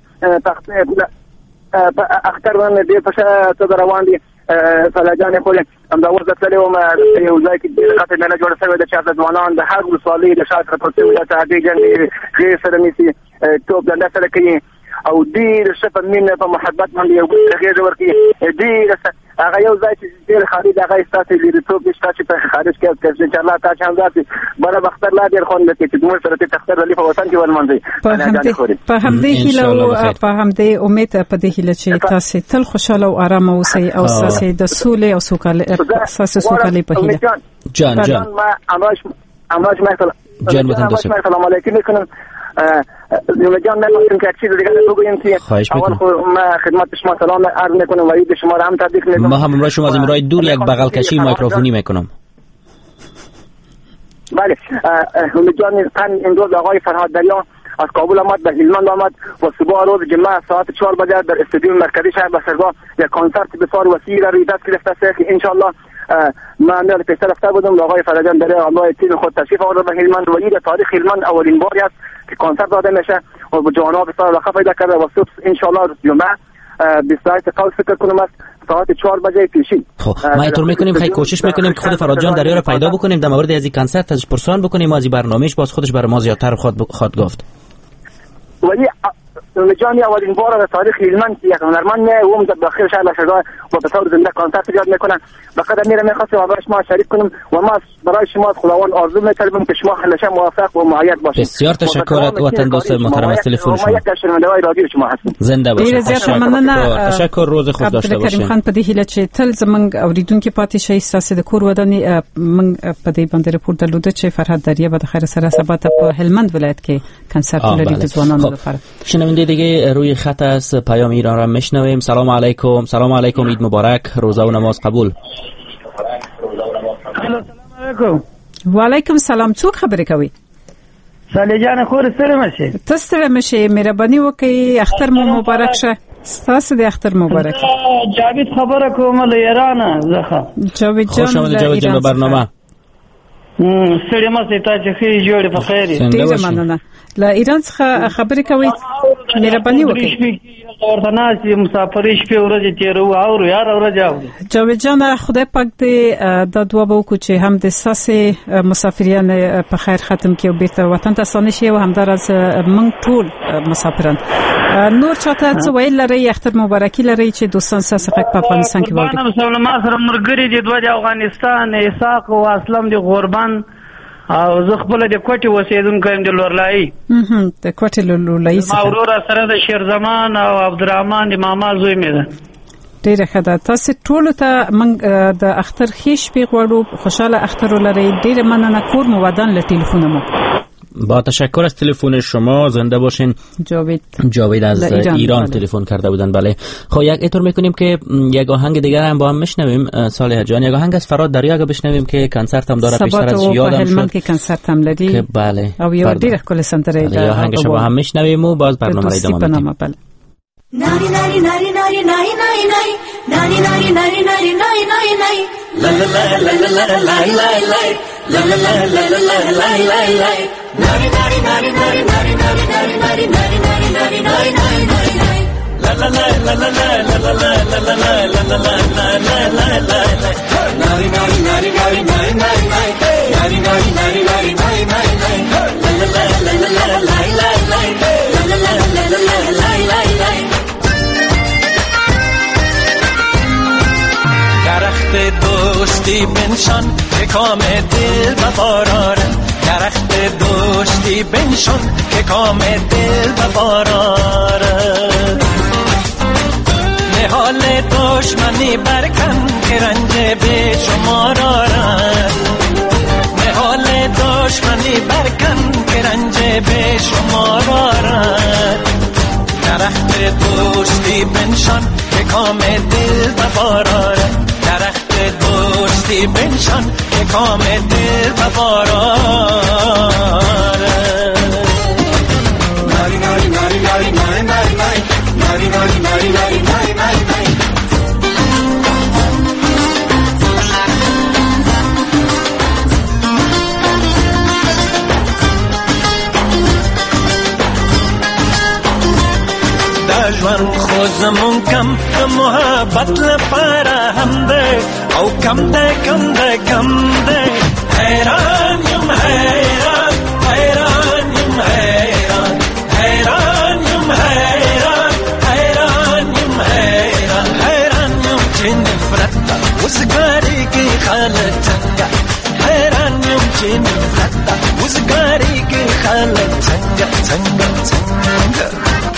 اختر ونه ډیر په څه روان دي فلاجان خو هم دا وځه تللی وم یو ځای کې ډېره خاطر نه جوړه شوې ده چې هلته ځوانان د هر ولسوالۍ د شا څخه پروت ولایت ته هګۍ جنګ غېږ سره نیسي توپ ډنډه سره کوي او ډېر ښه په مینه په محبت باندې یو بل ته غېږه ورکوي. ډېر هغه یو ځای چې ډېر خالي د هغه ستاسې لیرېتوب دی شته چې په خارج کې انشاءالله تا چې هم داسې بله به اختر لا ډېر خوند درکړي چې زموږ سره دې اختر علي په وطن کې ولمانځئ. په همدې هیله او په همدې امید په دې هیله چې تاسې تل خوشحاله او ارامه اوسئ او ستاسې د سولې او سوکالۍ ستاسې سوکالۍ په هیله. جان جان امراش امراش مثلا جان وطن دوست سلام علیکم میکنم. جان من ممکن که چیز دیگه بگویم که اول خود ما خدمت شما سلام عرض میکنم و عید شما را هم تبریک میگم. ما هم امروز شما از امرای دور یک بغل کشی میکروفونی میکنم. بله جان تن این روز آقای فرهاد دریا از کابل آمد به هلمند آمد و صبح روز جمعه ساعت چهار بجه در استادیوم مرکزی شهر بسرگاه یک کنسرت بسیار وسیع را روی دست گرفته است که ان شاء الله من میل پیشتر رفته بودم و آقای فرجان در الله تیم خود تشریف آورده به هلمند و این تاریخ هلمند اولین باری است که کنسرت داده میشه و به جوانان بسیار علاقه پیدا کرده و صبح ان شاء الله جمعه بیست و هشت قول فکر کنم است ساعت چهار بجه پیشین. خب ما اینطور میکنیم خیلی کوشش میکنیم که خود فرهاد جان دریا رو پیدا بکنیم در مورد از این کنسرت ازش پرسان بکنیم و از این برنامهش باز خودش برای ما زیادتر خود خود گفت. ولی جانی اولین بار در تاریخ هلمند یک هنرمند میاد و در داخل شهر لشگاه و به طور زنده کنسرت ایجاد میکنه. بقدر میره میخواستم برای شما شریک کنم و ما برای شما خداوند آرزو میکنم که شما همیشه موفق و معید باشید. بسیار تشکر وطن دوست محترم از تلفن شما. ما یک شنونده رادیو شما هستم. زنده باشید. تشکر. تشکر روز خوش داشته باشید. عبدالکریم خان په دې هیله چې تل زمنګ اوریدونکو پاتې شي ستاسو د کور ودانې من په دې باندې رپورټ درلوده چې فرهاد دریا به د خیر سره سبا ته په هلمند ولایت کې کنسرت لري د ځوانانو لپاره. شنونده دیگه روی خط است، پیام ایران را میشنویم. سلام علیکم. سلام علیکم، عید مبارک، روزه و نماز قبول. سلام علیکم. و علیکم سلام. څوک خبرې کوي؟ صالح جان خور سره مشه. تاسو سره مشه. مهرباني وکړئ اختر مو مبارک شه. ستاسو د اختر مبارک. جاوید خبره کوم له ایران زخه. جاوید جان. خوش آمدید جاوید جان به برنامه. م ستړي مې ته چې خې جوړې په خیر. ډیر مننه. له ایران څخه خبرې کوي. مهرباني وکړئ. ورته ناسي مسافرې شپې ورځې تیرو او یار ورځ او جاوید جان خدای پاک دې د دعا وکړو چې هم د ساسې مسافریان په خیر ختم کړي او بیرته وطن ته ستانه شي او همدارس موږ ټول مسافران نور چاته څه ویل لري اختر مبارکي لري چې دوستان ساسې په افغانستان کې وایي. مسلمان ما سره مرګري دي دوه د افغانستان اساق او اسلام دي غوربان او زه خپل د کوټي وسیدونکو يم د لورلای. اها د کوټي لورلای ما ورور سره د شیر زمان او عبدالرحمن د ماما زوی مې ده. ډیره ښه ده. تاسو ټول ته موږ د اختر خیش په غوړو خوشاله اختر ولرئ. ډیره مننه. کور مو ودان له ټلیفون مو. با تشکر از تلفن شما. زنده باشین. جاوید جاوید از ایران, ایران تلفن کرده بودن. بله خب یک اینطور میکنیم که یک آهنگ دیگر هم با هم میشنویم. صالح جان یک آهنگ از فراد دریا بشنویم که کنسرت هم داره، پیشتر از یادم شد که کنسرت هم لري که بله او یو ډیره کول سنتره دا آهنگش با هم میشنویم و باز برنامه را ادامه میدیم. ناری ناری ناری ناری ناری ناری ناری ناری ناری ناری ناری ناری ناری لا لا لا لا لا لا لا لا لا لا لا لا لا لا لا ناری ناری ناری ناری ناری ناری ناری ناری ناری ناری ناری ناری ناری ناری لا لا لا لا لا لا لا لا لا لا لا لا لا لا لا لا ناری ناری ناری ناری ناری ناری ناری ناری ناری ناری ناری ناری ناری لا لا لا لا لا لا لا لا لا لا لا لا لا درخت دوستی بنشان که کام دل بباراره، درخت دوستی بنشان که کام دل بباراره، نهال دشمنی برکن که رنج به شمار آرد، نهال دشمنی برکن که رنج به شمار آرد، درخت دوستی بنشان که کام دل بباراره، درخت دوستی بنشان که کام دل بباراره. ناری ناری ناری ناری ناری ناری ناری ناری ناری ناری ناری ناری ناری ژوند خو زمون کم د محبت لپاره هم دی او کم دی کم دی کم دی حیران یم حیران حیران یم حیران حیران یم حیران حیران یم حیران حیران یم چې نفرت ته وزګارېږي خلک څنګه، حیران یم چې نفرت ته وزګارېږي خلک څنګه څنګه څنګه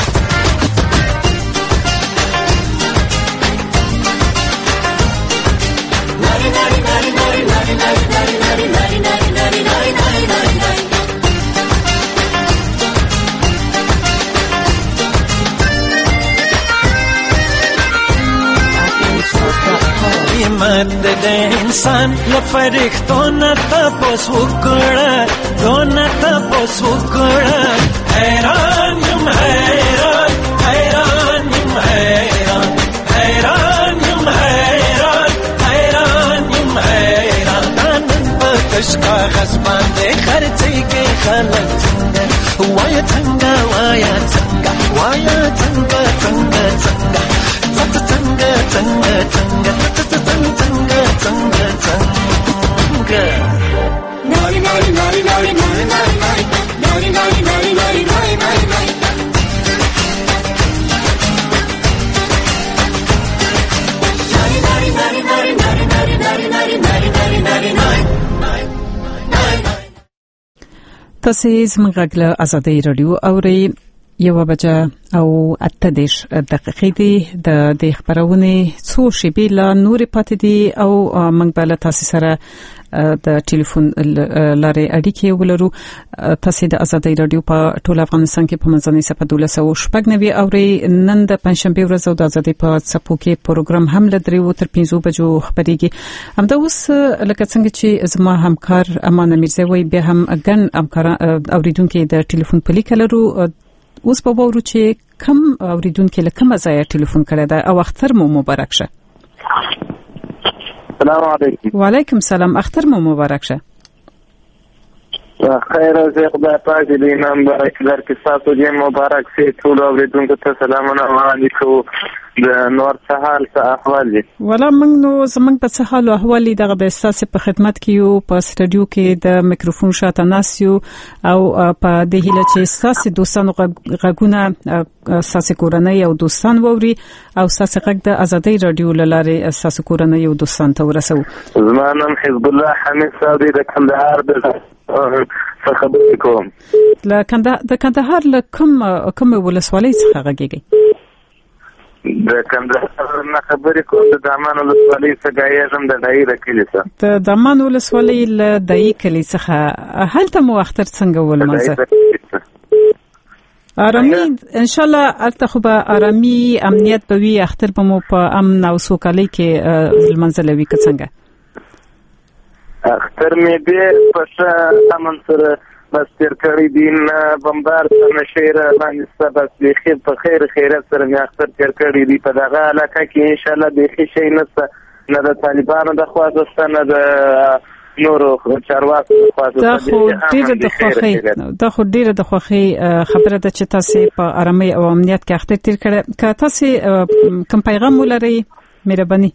قیمت د انسان لفرښتو نه تپوس وکړه، دونه تپوس وکړه، حیران یم حیران حیران یم حیران حیران یم حیران حیران یم حیران نن په تش کاغذ باندې خرڅېږي خلک څنګه، وایه څنګه وایه څنګه وایه څنګه څنګه څنګه څنګه څنګه څنګه څنګه څنګه څنګه څنګه ناری ناری ناری ناری ناری ناری ناری ناری ناری ناری ناری ناری ناری تاسو زموږ غږ له آزادۍ رادیو اورئ. یو بجه او اته دېرش دقیقې دي د دې خبرونې څو شېبې لا نورې پاتې دي او موږ به له تاسو سره د ټلیفون لارې اړیکې ولرو. تاسو د آزادۍ رادیو په ټول افغانستان کې په منځنۍ صفحه دولس سوه شپږ نوي اورئ. نن د پنځشنبې ورځ او د آزادۍ په څپو کې پروګرام هم له درې تر پنځو بجو خبرېږي. همدا اوس لکه څنګه چې زما همکار امان میرزا وایي بیا هم ګڼ همکاران اوریدونکو د ټلیفون په لیک لرو. اوس په وورو چې کم اوریدونکو له کومه ځای ټلیفون کړی دا او اختر مو مبارک شه. السلام علیکم. وعلیکم السلام. اختر مو مبارک شه. خیر او زه خدای پاک دې امام مبارک درکړي، تاسو دې مبارک سي. ټول اوریدونکو ته سلامونه وړاندې کوو. د نور څه حال څه احوال دي؟ ولا موږ نو زموږ په څه حال او احوال دي دغه د تاسو په خدمت کې یو په سټډیو کې د میکروفون شاته ناسیو او په دې هیله چې تاسو دوستانو غږونه تاسو کورنۍ او دوستان ووري او تاسو غږ د آزادۍ رادیو لاره تاسو کورنۍ او دوستان ته ورسو. زما نام حزب الله حمید صادق د کندهار د څخه خبرې کوم. له د کندهار له کوم کوم ولسوالۍ څخه غږیږي؟ د کندهار نه خبرې کوم. د دامان ولسوالۍ څخه ګایږم، د دایي د کلي څخه. د دامان ولسوالۍ له دایي کلي څخه. هلته مو اختر څنګه ولمانځه؟ آرامي ان شاء الله. البته خو به آرامي امنیت به وي، اختر به مو په امن او سوکالۍ کې لمانځلوي که څنګه؟ اختر مې دې په ښه امن سره بس تیر کړی دي، نه بمبار نه شعر باندې څه، بس بیخي په خیر خیرت سره مې اختر تیر کړی دي. په دغه علاقه کې انشاءالله بیخي شی نشته، نه د طالبانو د خوا څخه نه د نورو چارواکو د خوا څخه. دا خو ډیره د خوښۍ دا خو ډیره د خوښۍ خبره ده چې تاسو په آرامۍ او امنیت کې اختر تیر کړی. که تاسو کوم پیغام ولرئ مهرباني؟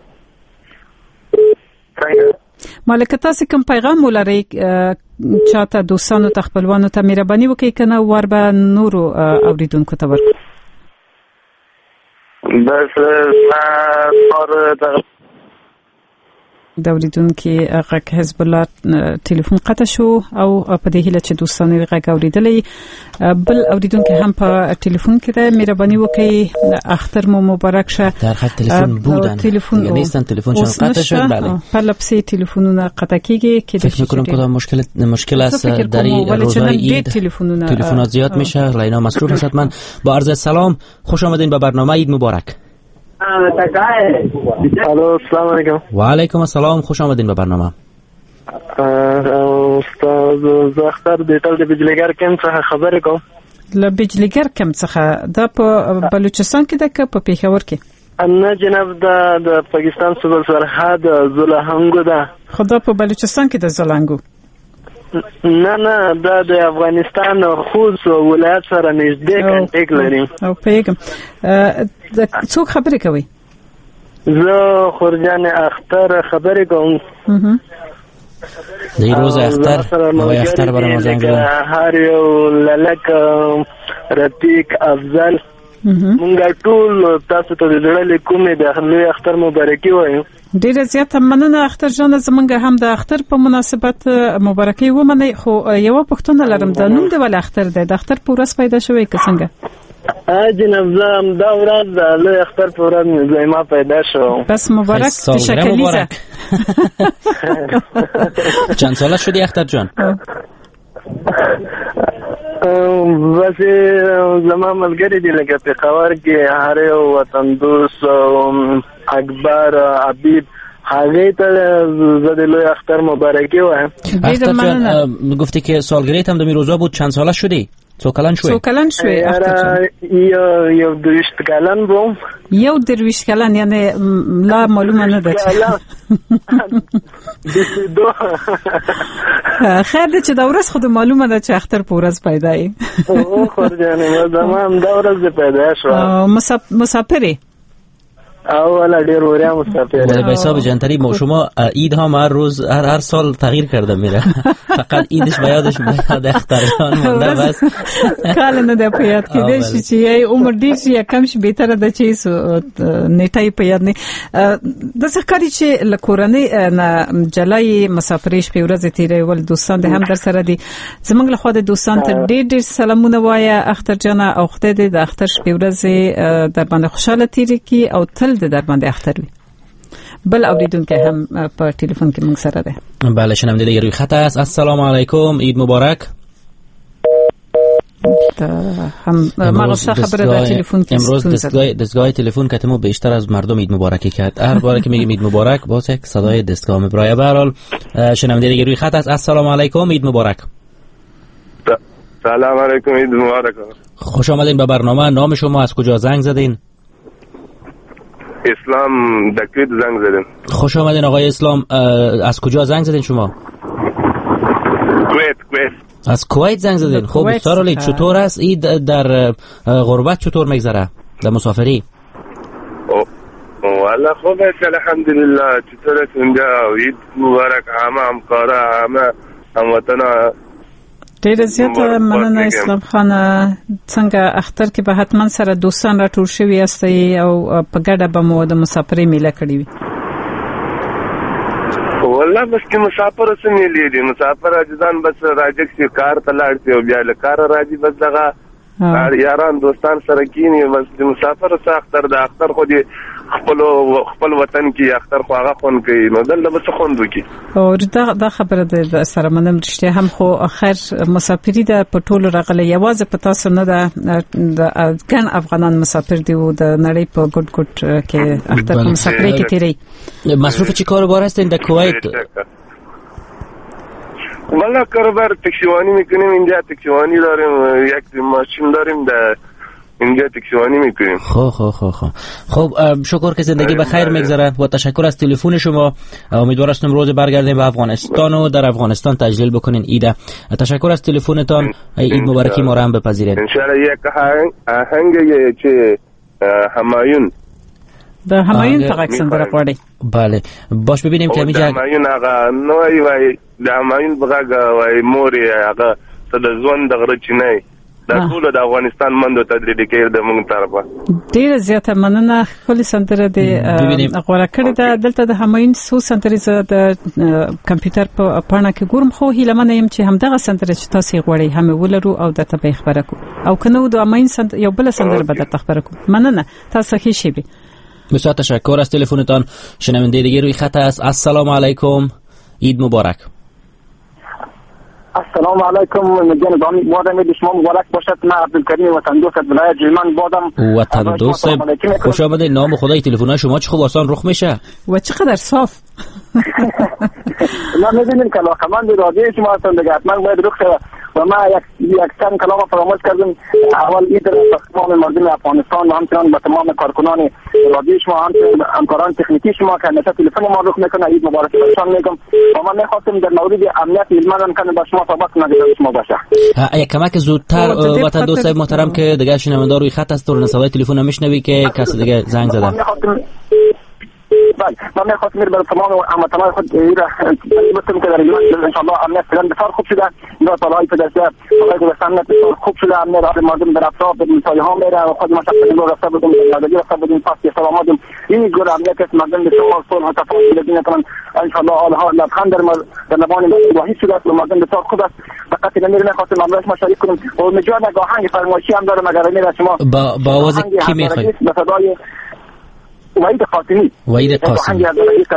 مالک تاسو کوم پیغام ولرئ چاته دوستانو ته خپلوانو ته مهرباني وکړئ کنه ور به نورو اوریدونکو ته ورکړو؟ بس نور د د اوریدونکو غږ حزب الله ټلیفون قطع شو او په دې هیله چې دوستانو یې غږ اوریدلې. بل اوریدونکو هم په ټلیفون کې ده، مهرباني وکړئ اختر مو مبارک شه. در خط تلفن بودن تلفن نیستن، تلفنشون قطع شد. بله په لپسی تلفنونه قطع کیږي که فکر میکنم کدام مشکل مشکل است در این روزهای عید. تلفنات زیاد میشه، لینا مصروف است. حتما با عرض سلام خوش آمدین به برنامه عید مبارک. الو السلام علیکم. و علیکم السلام، خوش آمدین به برنامه. استاد زه اختر د ټول د بجلیګر کم څخه خبرې کوم. له بجلیګر کم څخه دا په بلوچستان کې ده که په پېښور کې؟ نه جناب، دا د پاکستان صوبه سرحد زولهنګو ده. خو دا په بلوچستان کې ده زولهنګو؟ نه نه، دا د افغانستان خوست ولایت سره نږدې کنټیک لري. او پیغام څوک خبرې کوي؟ زه خورجان اختر خبرې کوم. د روز اختر او اختر برام زنګ هر یو للک رفیق افضل مونږ ټول تاسو ته د زړه کومې د لوی اختر مبارکي وایو. ډیره زیاته مننه اختر جان، زمونږ هم د اختر په مناسبت مبارکي ومنئ. خو یو پوښتنه لرم، د نوم د ول اختر دی، د اختر په ورځ پیدا شوی که څنګه؟ ا جناب زه هم دا ورځ د لوی اختر په ورځ مې ما پیدا شو. بس مبارک تشکریزه. چند ساله شدی اختر جان؟ بس زما ملګری دی لکه پېښور کې هر یو وطن دوست اکبر حبیب هغه ته زه د لوی اختر مبارکي وایم. اختر جان گفتی که سالگرهت هم در روزا بود، چند ساله شدی؟ څو کلن شوی؟ څو کلن شوی اختر جان؟ یو یو دویشت کلن بوم. یو درویشت کلن یعنی لا معلومه نه ده. خیر ده چې دا ورځ خود معلومه ده چې اختر په ورځ پیدا ای. او خور جانم زمان دا ورځ پیدا شو. مسافری اولا ډیر وریا مسافر. ولی به حساب جنتری ما شما عید ها هر روز هر هر سال تغییر کرده میره، فقط عیدش به یادش میاد اختران مونده بس. کله نه ده په یاد کې دي چې یې عمر ډیر شي کم شي بهتره ده چې نیټای په یاد نه. د څخکاري چې لکورنۍ نه جلای مسافریش په ورځ تیرې ول دوستان ده هم در سره دي. زمونږ له خوا د دوستان ته ډیر ډیر سلامونه وایا اختر جان، او خدای دې د اختر په ورځ در باندې خوشاله تیرې کی او تل د در باندې اختر وي. بل اوریدونکو هم په ټلیفون کې موږ سره ده. بله شنونده دیگه روی خط است. السلام علیکم، عید مبارک. هم مغازه خبره در تلفن کې امروز دستگاه دستگاه تلفن که تمو بیشتر از مردم عید مبارکی کرد. هر بار که میگیم عید مبارک باز یک صدای دستگاه میبرایه. به هر حال شنونده دیگه روی خط است. السلام علیکم، عید مبارک. سلام علیکم، عید مبارک. خوش آمدین به برنامه. نام شما، از کجا زنگ زدین؟ اسلام دکویت زنگ زدیم. خوش آمدین آقای اسلام. از کجا زنگ زدین شما؟ کویت. کویت از کویت زنگ زدین. خب بسیار عالی. چطور است عید در غربت؟ چطور میگذره در مسافری؟ والله خوب است الحمدلله. چطور است اونجا؟ عید مبارک همه همکارا همه هموطنا. ډیر زیاته مننه اسلام خان. څنګه اختر کې به حتما سره دوستان راټول شوي یاستئ او په ګډه به مو د مسافرۍ میله کړې وي؟ والله بس کې مسافر اوس میلې دي. مسافر اجدان بس راځي چې کار ته لاړ شي او بیا له کار راځي، بس دغه یاران دوستان سره کینی بس د مسافر سره اختر د اختر خو دی خپل خپل وطن کې اختر خو هغه خون کوي نو دلته به څه خوند وکي او دا دا خبره د سره منم رښتیا هم خو اخر مسافری د پټول راغله یوازې په تاسو نه د ګن افغانان مسافر دی او د نړۍ په ګډ ګډ کې اختر په مسافری کې تیری مصروف چی کاروبار هستین در کویت؟ والا کاروبار تکسیوانی میکنیم اینجا تکسیوانی داریم یک ماشین داریم در اینجا تکسیوانی میکنیم. خب خب خب خب خب شکر که زندگی به خیر میگذره و تشکر از تلفن شما. امیدوار هستم روز برگردیم به افغانستان و در افغانستان تجلیل بکنین ایده. تشکر از تلفنتان. عید مبارکی ما را هم بپذیرید. ان شاء الله. یک آهنگ چه همایون د همایون فقط سندره غواړي. بله باش ببینیم که میگه همایون هغه نوې وای د همایون بغه وای موري هغه ته د ځوان د غره چینه د ټول د افغانستان مندو تدریډ کې د موږ طرفه ډیر زیاته مننه. خپل سندره د غوړه کړی د دلته د همایون سو سندره د کمپیوټر په پاڼه کې ګورم خو هیله منه يم چې همدغه سندره چې تاسو غواړئ هم ولرو او د تبه خبره کو او کنه د همایون سند یو بل سندره به د خبره کو. مننه تاسو ښه شي. بسیار تشکر از تلفنتان. شنونده دیگه روی خط است. السلام علیکم. عید مبارک. السلام علیکم. مجان دامی بادم اید شما مبارک باشد. من عبدالکریم وطن دوست از ولایت جلمن بادم. وطن دوست خوش آمده. نام خدای تلفن‌های شما چه خوب آسان رخ میشه و چقدر صاف. ما می‌بینیم که علاقه‌مند رادیو شما هستن دیگه حتما باید رخ شود و ما یک یک چند کلام فراموش کردیم. اول عید را تمام مردم افغانستان و همچنان به تمام کارکنان رادیو شما همچنان همکاران تکنیکی شما که همیشه تلفن ما رخ میکنه عید مبارک باشان میگم و من میخواستم در مورد امنیت علما کنه با شما صحبت کنم شما باشه. یک کمک زودتر وطن دوست محترم که دیگه شنونده روی خط است و صدای تلفن میشنوی که کسی دیگه زنگ زده. بله من میخواستم میره برای تمام هموطنان خود ایره بستم که در ایران انشاءالله امنیت فعلا بسیار خوب شده. اینا طالعای پدرسه طالعای گذشته امنیت بسیار خوب شده. امنیت آره مردم در اطراف بدون سایه ها میره و خود ما شخصی رو رفته بودیم در یادگی رفته بودیم پس که سلام آمدیم. این گور امنیت است مردم بسیار صلح و تفاهم بگیم کنن انشاءالله آلها لبخند در در لبان واحد شده است و مردم بسیار خوب است. فقط نمیره میخواستم امروز ما شریک کنیم و مجان یک آهنگ فرمایشی هم داره مگر میره شما با با آواز کی میخواید؟ به صدای وحید قاسمی. وحید قاسمی.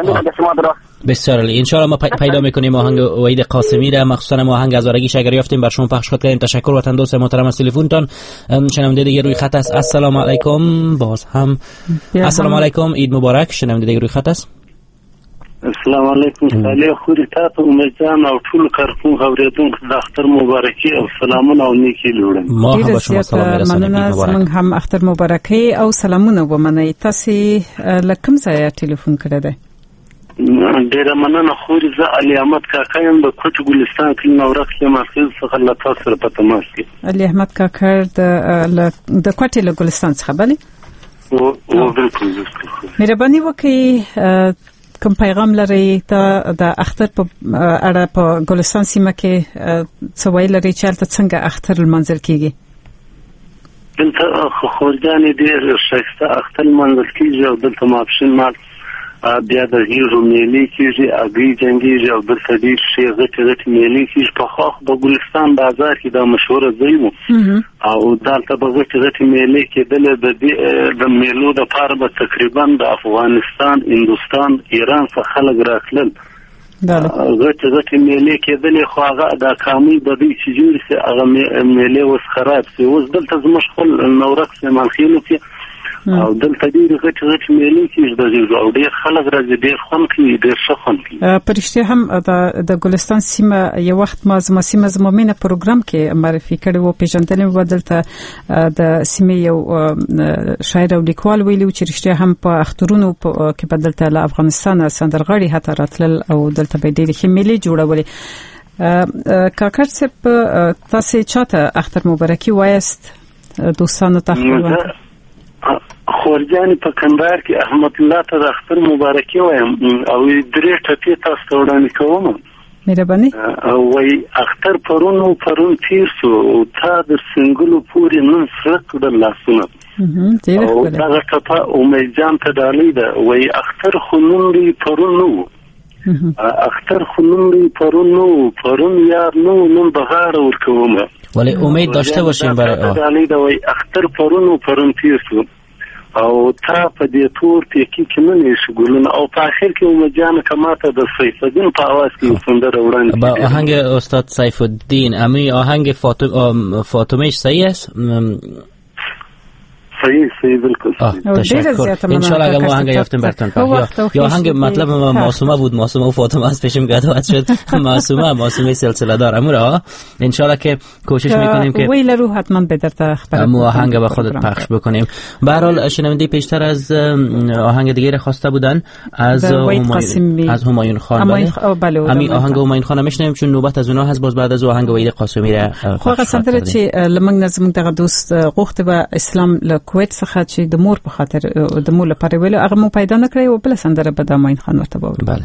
بسیار عالی. ان شاء الله ما پیدا میکنیم آهنگ وحید قاسمی را مخصوصا ما آهنگ از آرگی اگر یافتیم بر شما پخش کنیم. تشکر وطن دوست محترم از تلفنتان. شنونده دیگه روی خط است. السلام علیکم. باز هم السلام علیکم. عید مبارک. شنونده دیگه روی خط است. السلام علیکم. صالح خوري تاسو امیدوارم او ټول کارکون اوریدونکو د اختر مبارکي او سلامونه او نیکی لورم. ما هم به شما سلام میرسانیم. زمونږ هم اختر مبارکي او سلامونه ومنئ. تاسو لکم ځای ټلیفون کړی دی؟ ډیره مننه خوري. زه علي احمد کاکا یم د کوټ ګلستان کې نورخ یم مرکز څخه له تاسو سره په تماس کې. علي احمد کاکا د د کوټ له ګلستان څخه بلی؟ او او بالکل. مهرباني وکړئ کوم پیغام لري ته د اختر په اړه په ګلستان سیمه کې څه ویل لري چې تاسو څنګه اختر منځل کیږي؟ دلته خورجانې ډېر ښایسته اختر منځل کیږي او دلته ماپښین مال بیا د هیرو میلې کیږي اګي جنګیږي او دلته ډېر ښې غټې غټې میلې کیږي. په خاص د ګلستان بازار کې دا مشهوره ځای و او دلته به غټې غټې میلې کېدلې. د میلو دپاره به تقریبا د افغانستان هندوستان ایران څخه خلک راتلل. غټې غټې میلې کېدلې خو هغه د کامۍ د دوی چې جوړې سي هغه میلې اوس خراب سي. اوس دلته زموږ خپل نورک سلیمان خیلو کې او دلته ډېرې غټې غټې میلې کېږي د ژوند او ډېر خلک راځي. ډېر خوند کوي. ډېر ښه خوند کوي. په رښتیا هم د ګلستان سیمه یو وخت ما زما سیمه زما مینه پروګرام کې معرفي کړی و. پیژندلې و دلته د سیمې یو شاعر او لیکوال ویلي چې رښتیا هم په اخترونو کې په دلته له افغانستانه سندرغاړي حتی راتلل او دلته به ډېرې ښې میلې جوړولې. کاکړ صاحب تاسو چاته اختر مبارکي وایست دوستانو ته؟ خورجانې په کندهار کې احمد الله ته د اختر مبارکي وایم او درې ټپې تاسو ته وړاندې کوم. مهرباني. وایي اختر پرون و پرون تیر شو او تا د سنګلو پورې نن سره کړل لاسونه او دغه ټپه امید جان ته ډالۍ ده. وایي اختر خو نن دی پرون نه و اختر خونم ری پرون نو پرون یار نو نم بغار ورکوم ولی امید داشته باشیم برای علی دوی اختر پرون و پرون پیرسو او تا په دې تور ټکی کې نه نشي ګولونه او په اخر کې اومه جان کماته د سیف الدین په आवाज کې سندره وړاندې با آهنگ استاد سیف الدین امی آهنگ فاطمه فاطمه صحیح است صحیح صحیح بالکل تشکر ان شاء الله اگه ما آهنگ یافتیم براتون یا یا آهنگ مطلب معصومه بود معصومه و فاطمه است پیشم گدوات شد معصومه معصومه سلسله دار امورا ان شاء الله که کوشش میکنیم که ویل رو حتما به در خبر مو آهنگ به خودت پخش بکنیم. به هر حال شنونده پیشتر از آهنگ دیگه خواسته بودن از از همایون خان. بله همین آهنگ همایون خان میشنویم چون نوبت از اونها هست. باز بعد از آهنگ وحید قاسمی را خو قسم دره چې لمنګ نظم دغه دوست غوښته به اسلام کویت څخه چې د مور په خاطر د مور لپاره ویلو هغه مو پیدا نکړی او بل سندره به د ماین خان ورته وویل. بله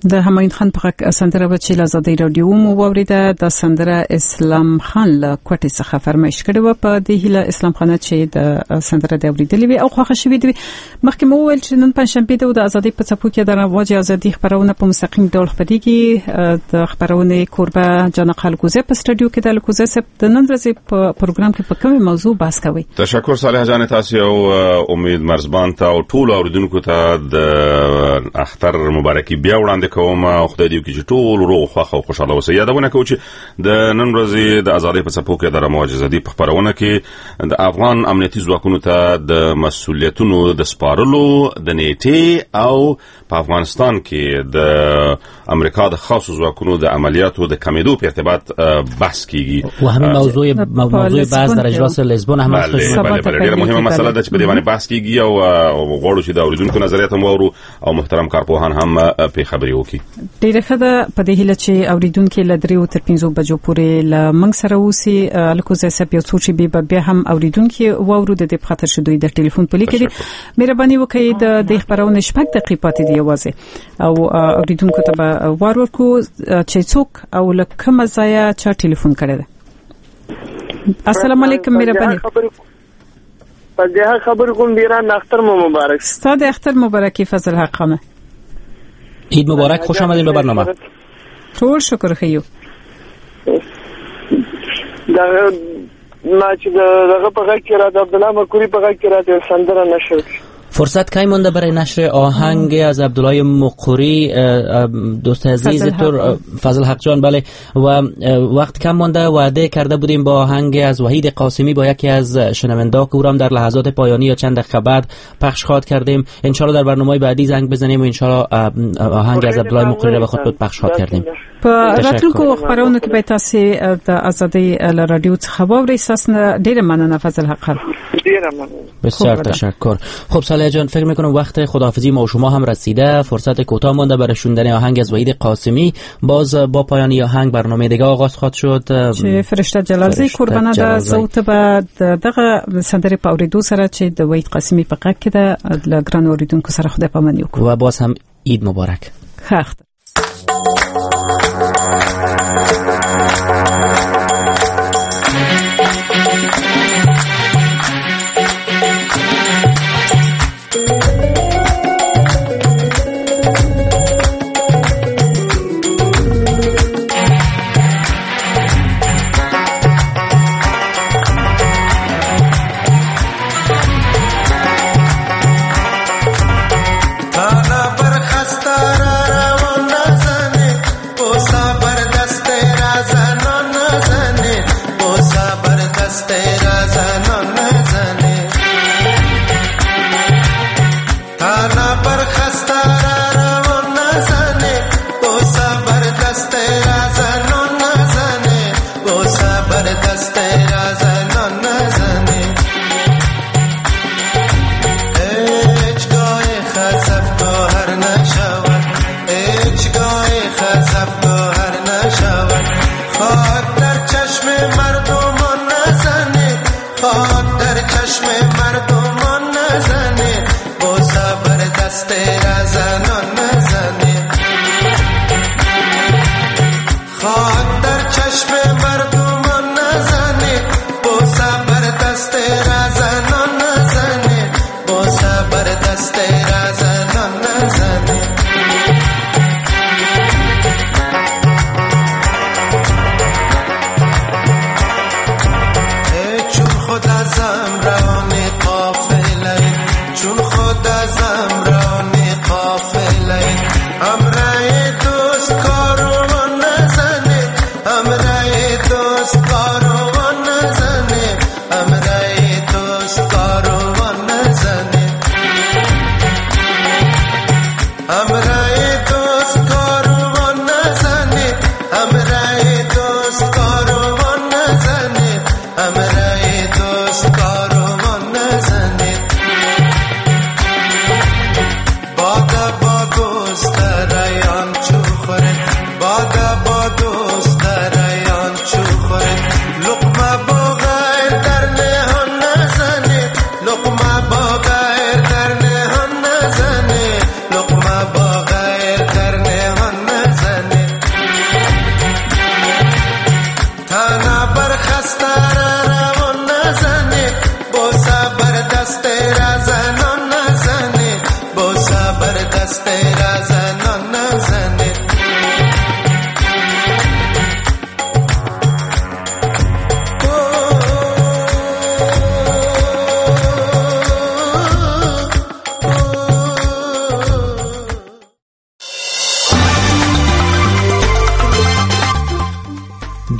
د همایون خان په سندره و چې آزادۍ رادیو مو واوریده د سندره اسلام خان له کوټې څخه فرمایش کړی و په دې هیله اسلام خان چې د سندره د اوریدلې وي او خوښه شوې دی. مخکې مو ویل چې نن پنځشنبه د آزادۍ په څپو کې د رواج آزادۍ خبرونه په مستقیم ډول خپرېږي. د خبرونه کوربه جان خلکوزه په استودیو کې د خلکوزه سپ د نن ورځې په پروګرام کې په کومه موضوع بحث کوي. تشکر صالح جان تاسو او امید مرزبان ته او ټول اوریدونکو ته د اختر مبارکي بیا وړاندې کوم او خدای دې وکړي چې ټول روغ خوښ او خوشاله اوسئ. یادونه کوم چې د نن ورځې د آزادۍ په څپو کې د رواج آزادۍ په خبرونه کې د افغان امنیتي ځواکونو ته د مسؤلیتونو د سپارلو د نیټې او په افغانستان کې د امریکا د خاصو ځواکونو د عملیاتو د کمیدو په ارتباط بحث کیږي. و همین موضوع موضوع بحث در اجلاس لزبون هم هست. بله بله ډیره مهمه مسله ده چې په دې باندې بحث کیږي او غواړو چې د اوریدونکو نظریات هم واورو او محترم کارپوهان هم په خبري وکړي. ډیره ښه ده. په دې هیله چې اوریدونکو له درې تر پنځه بجو پورې له موږ سره اوسي. الکوزه سپ یو څو چې به بیا هم اوریدونکو واورو د دې په خاطر شدوی د ټلیفون په لیکلي مهرباني وکړئ د دې خبرونه شپږ دقیقې پاتې دی یوازې او اوریدونکو ته به وار ورکو چې څوک او لکه مزایا چا ټلیفون کړی ده. السلام علیکم مهرباني. په دې خبر کوم بیران اختر مو مبارک. ستاسو اختر مبارکي فضل حق خانه. عید مبارک. خوش آمدید به برنامه. ټول شکر خیو. دا ما چې دغه په غږ کې را د عبدالله مکوری په غږ کې را د سندره نشر. فرصت کی مونده برای نشر آهنگ از عبدالله مقری دوست عزیز تو فضل حق جان؟ بله. و وقت کم مونده وعده کرده بودیم با آهنگ از وحید قاسمی با یکی از شنوندا که او را در لحظات پایانی یا چند دقیقه بعد پخش خواهد کردیم. ان شاء الله در برنامه بعدی زنگ بزنیم و ان شاء الله آهنگ از عبدالله مقری را به خود پخش خواهد کردیم. په راتلونکو خبرونو کې به تاسو د آزادۍ رادیو څخه واورئ. تاسو ډیره مننه فضل حق. ډیره مننه. بسیار تشکر. خب صالح جان فکر میکنم وقت خداحافظی ما و شما هم رسیده. فرصت کوتاه مونده برای شنیدن آهنگ از وحید قاسمی. باز با پایانی آهنگ برنامه دیگه آغاز خواهد شد. چې فرشته جلالزی قربانه ده صوت به دغه سندره په اوریدو سره چې د وحید قاسمی په غږ کې ده لګران اوریدونکو سره خدای پامانی وکړو و باز هم عید مبارک. خیر.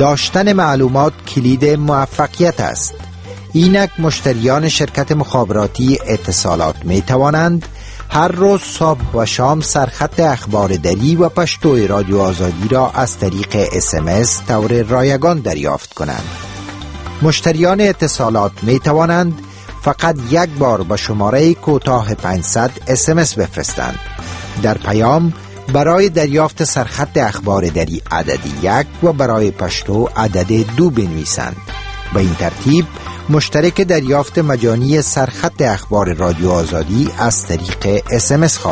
داشتن معلومات کلید موفقیت است. اینک مشتریان شرکت مخابراتی اتصالات می توانند هر روز صبح و شام سرخط اخبار دری و پشتو رادیو آزادی را از طریق اس ام اس طور رایگان دریافت کنند. مشتریان اتصالات می توانند فقط یک بار به شماره کوتاه پانصد اس ام اس بفرستند. در پیام برای دریافت سرخط اخبار دری عدد یک و برای پشتو عدد دو بنویسند. به این ترتیب مشترک دریافت مجانی سرخط اخبار رادیو آزادی از طریق اس ام اس خواهد